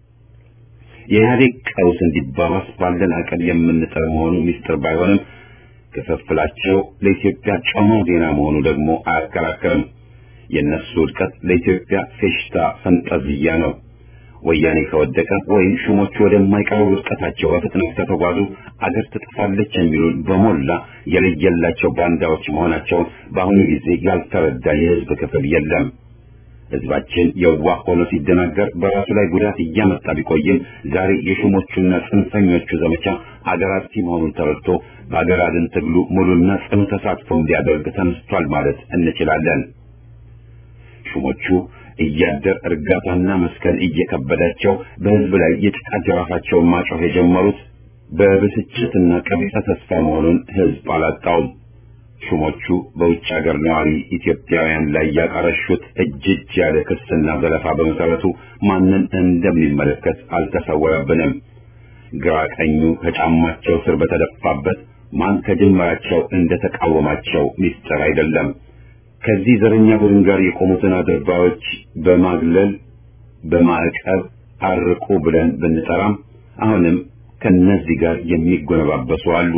የኢህአዴግ ቀውስ እንዲባባስ ባለን አቅም የምንጥር መሆኑ ሚስጥር ባይሆንም ክፍፍላቸው ለኢትዮጵያ ጮማ ዜና መሆኑ ደግሞ አያከራከርም። የነሱ ውድቀት ለኢትዮጵያ ፌሽታ ፈንጠዝያ ነው። ወያኔ ከወደቀ ወይም ሹሞቹ ወደማይቀሩ ውድቀታቸው በፍጥነት ከተጓዙ አገር ትጠፋለች የሚሉን በሞላ የለየላቸው ባንዳዎች መሆናቸውን በአሁኑ ጊዜ ያልተረዳ የህዝብ ክፍል የለም። ህዝባችን የዋህ ሆኖ ሲደናገር በራሱ ላይ ጉዳት እያመጣ ቢቆይም ዛሬ የሹሞቹና ጽንፈኞቹ ዘመቻ አገር አጥፊ መሆኑን ተረድቶ በአገር አድን ትግሉ ሙሉና ጽኑ ተሳትፎ እንዲያደርግ ተነስቷል ማለት እንችላለን። ሹሞቹ እያደር እርጋታና መስከን እየከበዳቸው በህዝብ ላይ የጭቃ ጅራፋቸውን ማጮህ የጀመሩት በብስጭትና ቀቢጸ ተስፋ መሆኑን ህዝብ አላጣውም። ሹሞቹ በውጭ ሀገር ነዋሪ ኢትዮጵያውያን ላይ ያቀረሹት እጅግ ያለ ክስና ዘለፋ በመሰረቱ ማንን እንደሚመለከት አልተሰወረብንም። ግራ ቀኙ ከጫማቸው ስር በተደፋበት ማን ከጅምራቸው እንደተቃወማቸው ሚስጥር አይደለም። ከዚህ ዘረኛ ቡድን ጋር የቆሙትን አድርባዮች በማግለል በማዕቀብ አርቁ ብለን ብንጠራም አሁንም ከነዚህ ጋር የሚጎነባበሱ አሉ።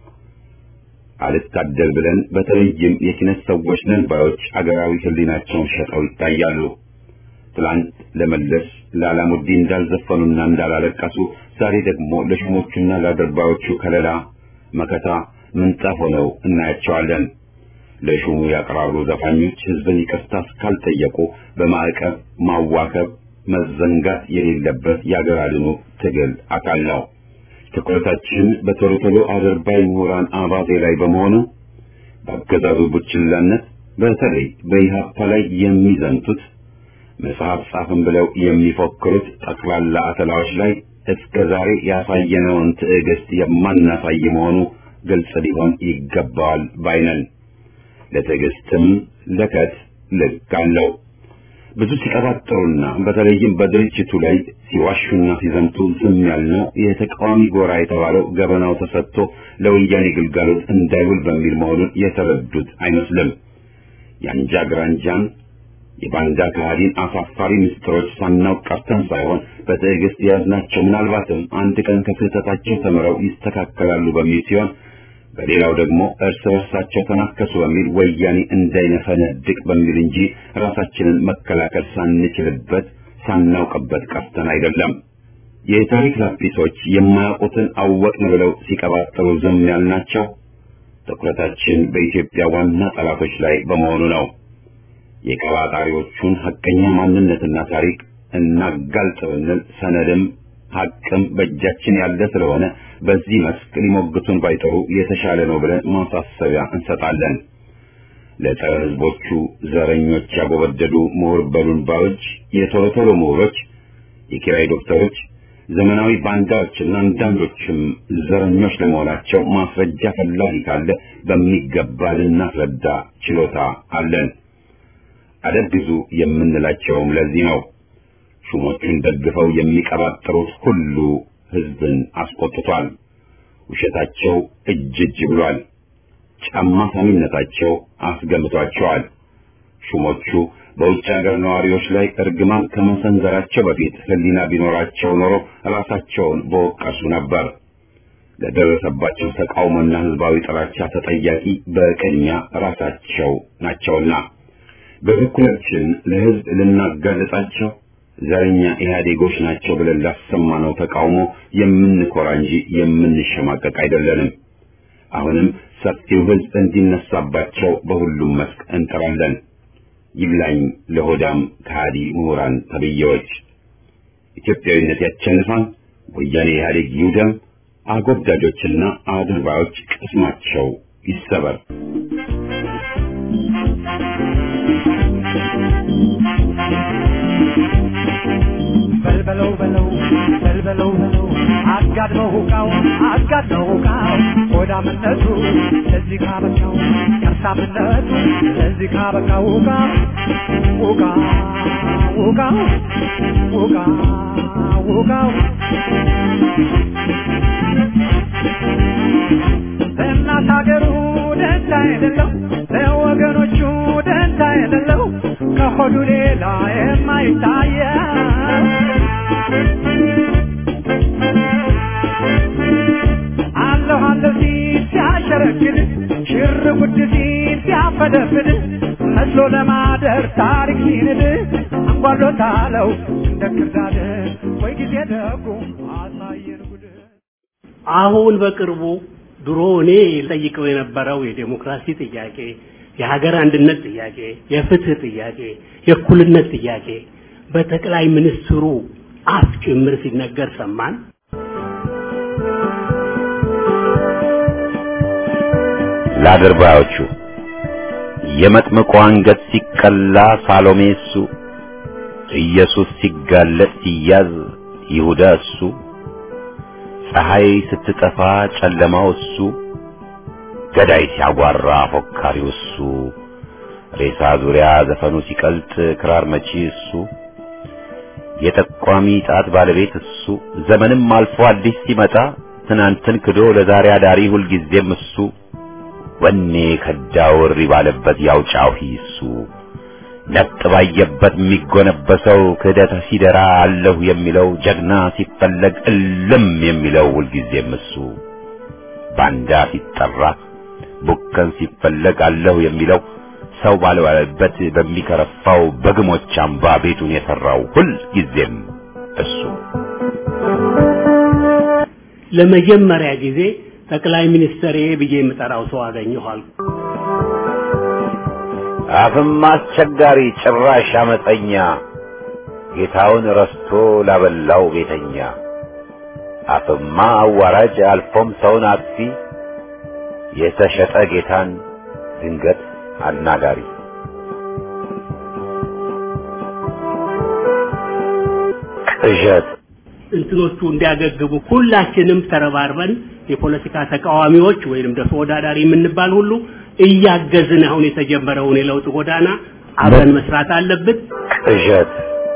አልታደል ብለን በተለይም የኪነት ሰዎች ነን ባዮች አገራዊ ህሊናቸውን ሸጠው ይታያሉ። ትላንት ለመለስ ለአላሙዲን እንዳልዘፈኑና እንዳላለቀሱ ዛሬ ደግሞ ለሹሞቹና ለአድርባዮቹ ከለላ መከታ ምንጣፍ ሆነው እናያቸዋለን። ለሹሙ ያቀራሩ ዘፋኞች ህዝብን ይቅርታ እስካልጠየቁ በማዕቀብ ማዋከብ መዘንጋት የሌለበት የአገር አድኑ ትግል አካል ነው። ትኩረታችን በቶሎ ቶሎ አድርባይ ምሁራን አባዜ ላይ በመሆኑ በአገዛዙ ቡችላነት በተለይ በኢህአፓ ላይ የሚዘንቱት መጽሐፍ ጻፍን ብለው የሚፎክሩት ጠቅላላ አተላዎች ላይ እስከ ዛሬ ያሳየነውን ትዕግስት የማናሳይ መሆኑ ግልጽ ሊሆን ይገባዋል ባይነን። ለትዕግስትም ለከት ልክ አለው። ብዙ ሲቀባጥሩና በተለይም በድርጅቱ ላይ ሲዋሹና ሲዘምቱ ዝም ያልነው የተቃዋሚ ጎራ የተባለው ገበናው ተሰጥቶ ለወያኔ ግልጋሎት እንዳይውል በሚል መሆኑን የተረዱት አይመስልም። የአንጃ ግራንጃን የባንዳ ከሃዲን አሳፋሪ ምስጢሮች ሳናውቅ ቀርተን ሳይሆን በትዕግስት የያዝናቸው ምናልባትም አንድ ቀን ከስህተታቸው ተምረው ይስተካከላሉ በሚል ሲሆን፣ በሌላው ደግሞ እርስ በርሳቸው ተናከሱ በሚል ወያኔ እንዳይነፈነድቅ በሚል እንጂ ራሳችንን መከላከል ሳንችልበት ሳናውቅበት ቀርተን አይደለም። የታሪክ ላጲሶች የማያውቁትን አወቅን ብለው ሲቀባጥሩ ዝም ያልናቸው ትኩረታችን በኢትዮጵያ ዋና ጠላቶች ላይ በመሆኑ ነው። የቀባጣሪዎቹን ሐቀኛ ማንነትና ታሪክ እናጋልጥ ብንል ሰነድም ሐቅም በእጃችን ያለ ስለሆነ በዚህ መስክ ሊሞግቱን ባይጠሩ የተሻለ ነው ብለን ማሳሰቢያ እንሰጣለን። ለጸረ ሕዝቦቹ ዘረኞች ያጎበደዱ ምሁር በሉን ባዮች፣ የቶሎ ቶሎ ምሁሮች፣ የኪራይ ዶክተሮች፣ ዘመናዊ ባንዳዎችና አንዳንዶችም ዘረኞች ለመሆናቸው ማስረጃ ፈላጊ ካለ በሚገባ ልናስረዳ ችሎታ አለን። አደግዙ የምንላቸውም ለዚህ ነው። ሹሞቹን ደግፈው የሚቀባጥሩት ሁሉ ህዝብን አስቆጥቷል። ውሸታቸው እጅ እጅ ብሏል። ጫማ ሳሚነታቸው አስገምቷቸዋል። ሹሞቹ በውጭ ሀገር ነዋሪዎች ላይ እርግማን ከመሰንዘራቸው በፊት ህሊና ቢኖራቸው ኖሮ ራሳቸውን በወቀሱ ነበር። ለደረሰባቸው ተቃውሞና ህዝባዊ ጥላቻ ተጠያቂ በቅድሚያ ራሳቸው ናቸውና በበኩላችን ለህዝብ ልናጋለጣቸው ዘረኛ ኢህአዴጎች ናቸው ብለን ላሰማነው ተቃውሞ የምንኮራ እንጂ የምንሸማቀቅ አይደለንም። አሁንም ሰፊው ህዝብ እንዲነሳባቸው በሁሉም መስክ እንጥራለን። ይብላኝ ለሆዳም ከሃዲ ምሁራን ተብዬዎች። ኢትዮጵያዊነት ያቸንፋል። ወያኔ ኢህአዴግ ይውደም። አጎብዳጆችና አድርባዮች ቅስማቸው ይሰበር። በልበለው በለው በልበለው በለው አጋድመው ሁቃው አጋድመው ሁቃው ሆዳምነቱ ለዚህ ካበቃው ከርሳምነቱ ለዚህ ካበቃው ሁቃ ሁቃ ሁቃ ሁቃ ሁቃው ለእናት ሀገሩ ደንታ የሌለው ለወገኖቹ ደንታ የሌለው ከሆዱ ሌላ የማይታየው አለሁ አለሁ ሲል ሲያሸረግድ ሽር ጉድ ሲል ሲያፈደፍድ መስሎ ለማደር ታሪክ ሲንድ አንጓሎታለው እንደ ክርዳድ ወይ ጊዜ ደጉ አሳየን ጉድ። አሁን በቅርቡ ድሮ እኔ ጠይቀው የነበረው የዲሞክራሲ ጥያቄ፣ የሀገር አንድነት ጥያቄ፣ የፍትህ ጥያቄ፣ የእኩልነት ጥያቄ በጠቅላይ ሚኒስትሩ አፍ ጭምር ሲነገር ሰማን። ለአድርባዮቹ የመጥምቁ አንገት ሲቀላ ሳሎሜ እሱ፣ ኢየሱስ ሲጋለጥ ሲያዝ ይሁዳ እሱ፣ ፀሐይ ስትጠፋ ጨለማው እሱ፣ ገዳይ ሲያጓራ ፎካሪው እሱ፣ ሬሳ ዙሪያ ዘፈኑ ሲቀልጥ ክራር መቺ እሱ፣ የጠቋሚ ጣት ባለቤት እሱ፣ ዘመንም አልፎ አዲስ ሲመጣ ትናንትን ክዶ ለዛሬ አዳሪ ሁልጊዜም እሱ፣ ወኔ ከዳውር ባለበት ያውጫው እሱ፣ ነጥ ባየበት የሚጎነበሰው ክህደት ሲደራ አለሁ የሚለው ጀግና ሲፈለግ እልም የሚለው ሁልጊዜም እሱ፣ ባንዳ ሲጠራ ቡከን ሲፈለግ አለሁ የሚለው ሰው ባልባለበት በሚከረፋው በግሞች አምባ ቤቱን የሰራው ሁልጊዜም እሱ። ለመጀመሪያ ጊዜ ጠቅላይ ሚኒስትር ብዬ የምጠራው ሰው አገኘኋል። አፍም አስቸጋሪ ጭራሽ አመፀኛ ጌታውን ረስቶ ላበላው ቤተኛ፣ አፍማ አዋራጅ አልፎም ሰውን አጥፊ የተሸጠ ጌታን ድንገት አናጋሪ። ቅዠት እንትኖቹ እንዲያገግቡ ሁላችንም ተረባርበን የፖለቲካ ተቃዋሚዎች ወይንም ተወዳዳሪ የምንባል ሁሉ እያገዝን አሁን የተጀመረውን የለውጥ ጎዳና አብረን መስራት አለብን። ቅዠት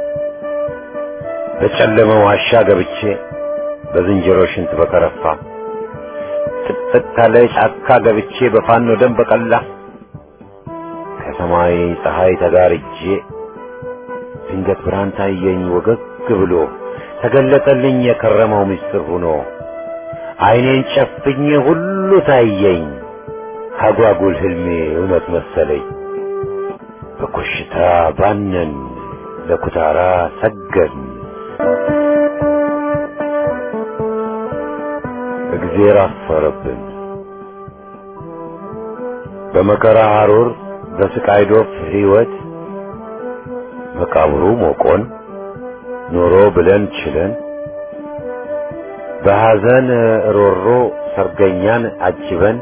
በጨለመ ዋሻ ገብቼ በዝንጀሮ ሽንት በከረፋ ጥቅጥቅ ካለ ጫካ ገብቼ በፋኖ ደም በቀላ ከሰማይ ፀሐይ ተጋርጄ ድንገት ብርሃን ታየኝ ወገግ ብሎ ተገለጠልኝ የከረመው ምስጢር ሆኖ አይኔን ጨፍኜ ሁሉ ታየኝ አጓጉል ህልሜ እውነት መሰለኝ። በኮሽታ ባነን ለኩታራ ሰገን እግዚአብሔር አፈረብን በመከራ ሐሩር በስቃይ ዶፍ ህይወት መቃብሩ ሞቆን ኖሮ ብለን ችለን በሐዘን ሮሮ ሰርገኛን አጅበን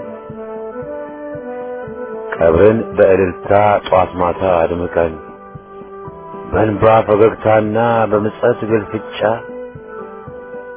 ቀብርን በእልልታ ጧት ማታ አድምቀን በእንባ ፈገግታና በምጸት ግልፍጫ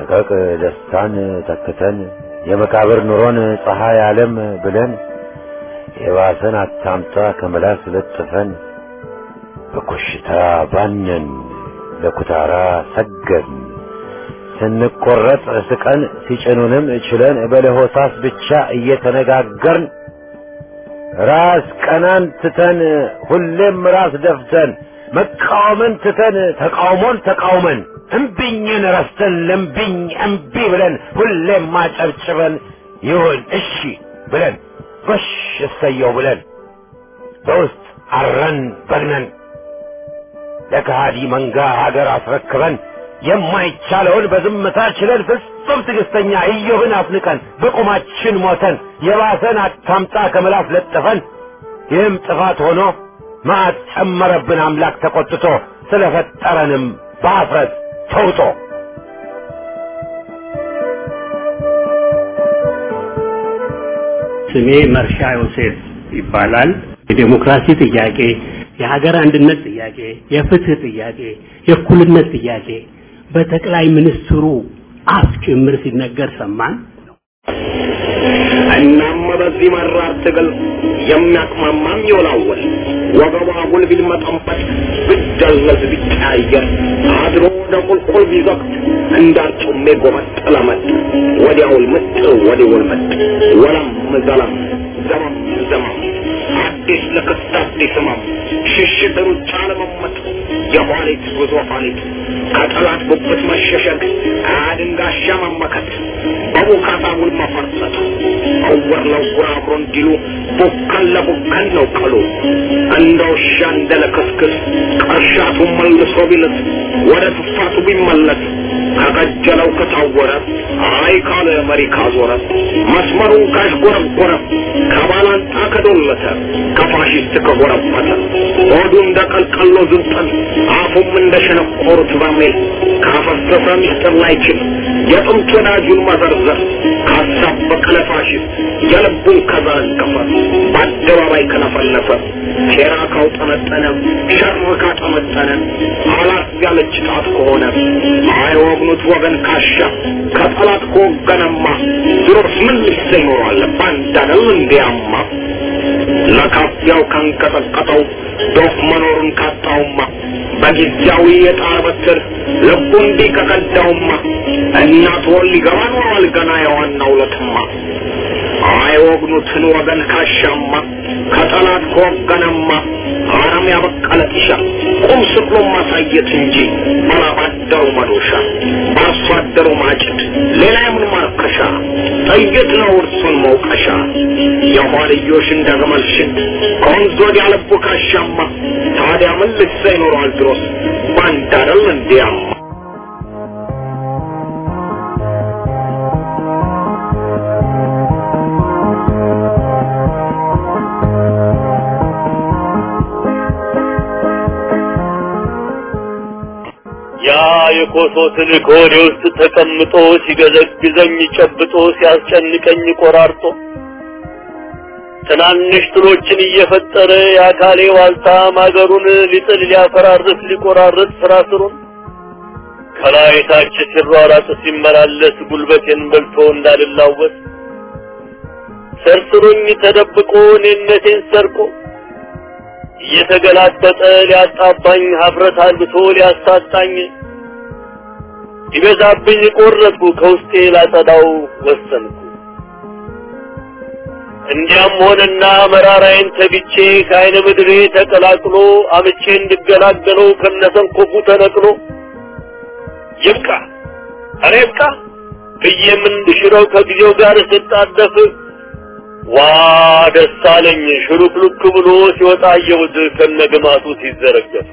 ሰቀቅ ደስታን ተክተን የመቃብር ኑሮን ፀሐይ ዓለም ብለን የባሰን አታምጣ ከመላስ ለጥፈን በኮሽታ ባነን ለኩታራ ሰገን ስንቆረጥ ስቀን ሲጭኑንም እችለን በለሆሳስ ብቻ እየተነጋገርን ራስ ቀናን ትተን ሁሌም ራስ ደፍተን መቃወምን ትተን ተቃውሞን ተቃውመን እምቢኝን ረስተን ለምቢኝ እምቢ ብለን ሁሌም ማጨብጭበን ይሁን እሺ ብለን ጎሽ እሰየው ብለን በውስጥ አረን በግነን ለከሃዲ መንጋ ሀገር አስረክበን የማይቻለውን በዝምታ ችለን ፍጹም ትዕግስተኛ ኢዮብን አፍንቀን በቁማችን ሞተን የባሰን አታምጣ ከመላስ ለጥፈን ይህም ጥፋት ሆኖ መዓት ጨመረብን አምላክ ተቆጥቶ ስለፈጠረንም በአፍረት ተውጦ ስሜ መርሻ ዮሴፍ ይባላል። የዲሞክራሲ ጥያቄ፣ የሀገር አንድነት ጥያቄ፣ የፍትህ ጥያቄ፣ የእኩልነት ጥያቄ በጠቅላይ ሚኒስትሩ አፍ ጭምር ሲነገር ሰማን። እናም በዚህ መራር ትግል የሚያቅማማም ይወላወል ወገቧ ጉልቢል መጠንበት ብደለዝ ቢቀያየር አድሮ ደቁልቁል ቢዘቅት እንዳርጩሜ ጎመጥ ለመጥ ወዲያውል ምጥ ወዲያውል መጥ ወለም ዘለም ዘመም ዘመም አዲስ ለክስት አዲስ ህመም ሽሽት ሩጫ ለመመጥ የኋሊት ጉዞ ኋሊት ከጠላት ጉብት መሸሸግ አድንጋሻ መመከት በቡካታ ውል መፈርጠጥ አወር ለውር አብሮ እንዲሉ ቡከን ለቡከን ነው ቀሉ እንደ ውሻ እንደለከስክስ ቀርሻቱ መልሶ ቢልት ወደ ትፋቱ ቢመለስ ከቀጀለው ከታወረ አይ ካለ መሪ ካዞረ መስመሩን ካሽጎረጎረ ከባላንጣ ከዶለተ ከፋሽስት ከጎረበተ ሆዱ እንደቀልቀሎ ዝንጠን አፉም እንደሸነቆሩት በሚል ካፈሰሰ ሚስጥር ላይችል የጥንት ወዳጁን መዘርዘር ካሳብ በቀለ ፋሽስት የልቡን ከዘረገፈ በአደባባይ ከለፈለፈ ሴራ ካውጠመጠነ ሸር ካጠመጠነ አላት ያለች ጣት ከሆነ አይወግኑት ወገን ካሻ ከጠላት ከወገነማ ድሮስ ምን ልሰይ ኖሯል ባንዳነው እንዲያማ ለካፊያው ካንቀጠቀጠው ዶፍ መኖሩን ካጣውማ በጊዜያዊ የጣር በትር ልቡ እንዲህ ከቀዳውማ እናት ወል ሊገባ ኖሯል ገና የዋናው ለትማ አይወግኑትን ወገን ካሻማ ከጠላት ከወገነማ አረም ያበቀለ ጢሻ ቁም ስቅሎ ማሳየት እንጂ ባላባደሩ መዶሻ በአርሶ አደሩ ማጭድ ሌላ የምን ማርከሻ ጠይት ነው እርሱን መውቀሻ የኋልዮሽ እንደገመልሽን ከወንዝ ወዲያ ልቡ ካሻማ ታዲያ ምን ልትሰይ ኖሯል ድሮስ ባንዳረል እንዲያማ የኮሶትን ኮዴ ውስጥ ተቀምጦ ሲገዘግዘኝ ጨብጦ ሲያስጨንቀኝ ቆራርጦ ትናንሽ ጥሎችን እየፈጠረ ያካሌ ዋልታ ማገሩን ሊጥል ሊያፈራርስ ሊቆራርጥ ፍራስሩን ከላይ ታች ሲሯራጥ ሲመላለስ ጉልበቴን በልቶ እንዳልላወስ ሰርስሩኝ ተደብቆ እኔነቴን ሰርቆ እየተገላጠጠ ሊያጣባኝ ሀፍረት አልብቶ ሊያሳጣኝ ይበዛብኝ ቆረጥኩ ከውስጤ ላጸዳው ወሰንኩ። እንዲያም ሆነና መራራዬን ተግቼ ከአይነ ምድሬ ተቀላቅሎ አምቼ እንድገላገለው ከነሰንኮፉ ተነቅሎ ይብቃ ኧረ ይብቃ ብዬም እንድሽረው ከጊዜው ጋር ስጣደፍ ዋ ደስ አለኝ ሽሩክሉክ ብሎ ሲወጣ አየሁት ከነግማቱ ሲዘረገፍ።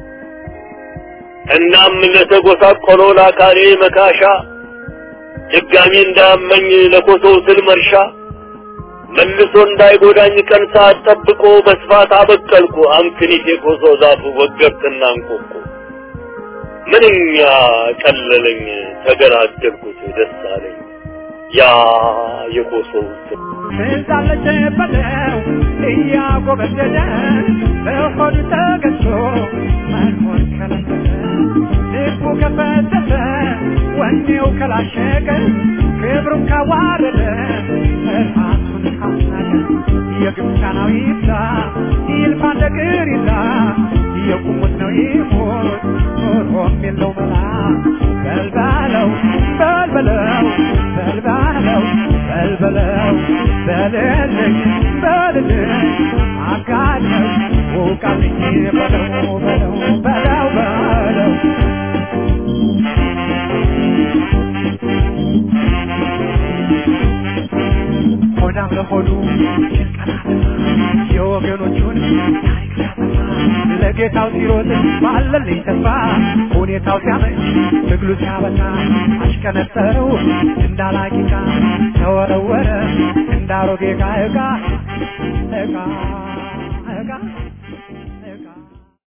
እናም ለተጎሳቆለው ለአካሌ መካሻ ድጋሚ እንዳመኝ ለኮሶው ስል መርሻ መልሶ እንዳይጎዳኝ ቀን ሰዓት ጠብቆ በስፋት አበቀልኩ አምክኒት የኮሶ ዛፉ ወገብትና እንቆቆ ምንኛ ቀለለኝ ተገላገልኩት ደስ አለኝ ያ የኮሶው ስል እንዳለች በለው እያጎበደደ በሆዱ ተገዝቶ መኖር ከለከለ ልቡ ከፈተተ ወኔው ከላሸቀ ክብሩን ካዋረደ ራሱን ካናቀ የግብፃናዊ ይብዛ ይልፋ ነገር ይዛ የቁሙት ነው ይሞት ኖሮም የለው መላ በልበለው በልበለው በልበለው በልበለው በልልኝ በልልኝ አጋለኝ ውቃልኝ በለው በለው በለው በለው ሆዳም ለሆዱ የወገኖቹን ታሪክ ሲያጠፋ ለጌታው ሲሮጥ ባለልኝ ተስፋ ሁኔታው ሲያመች ትግሉ ሲያበቃ አሽቀነጠረው እንዳላቂቃ ተወረወረ እንዳሮጌ ዕቃ ዕቃ ዕቃ ዕቃ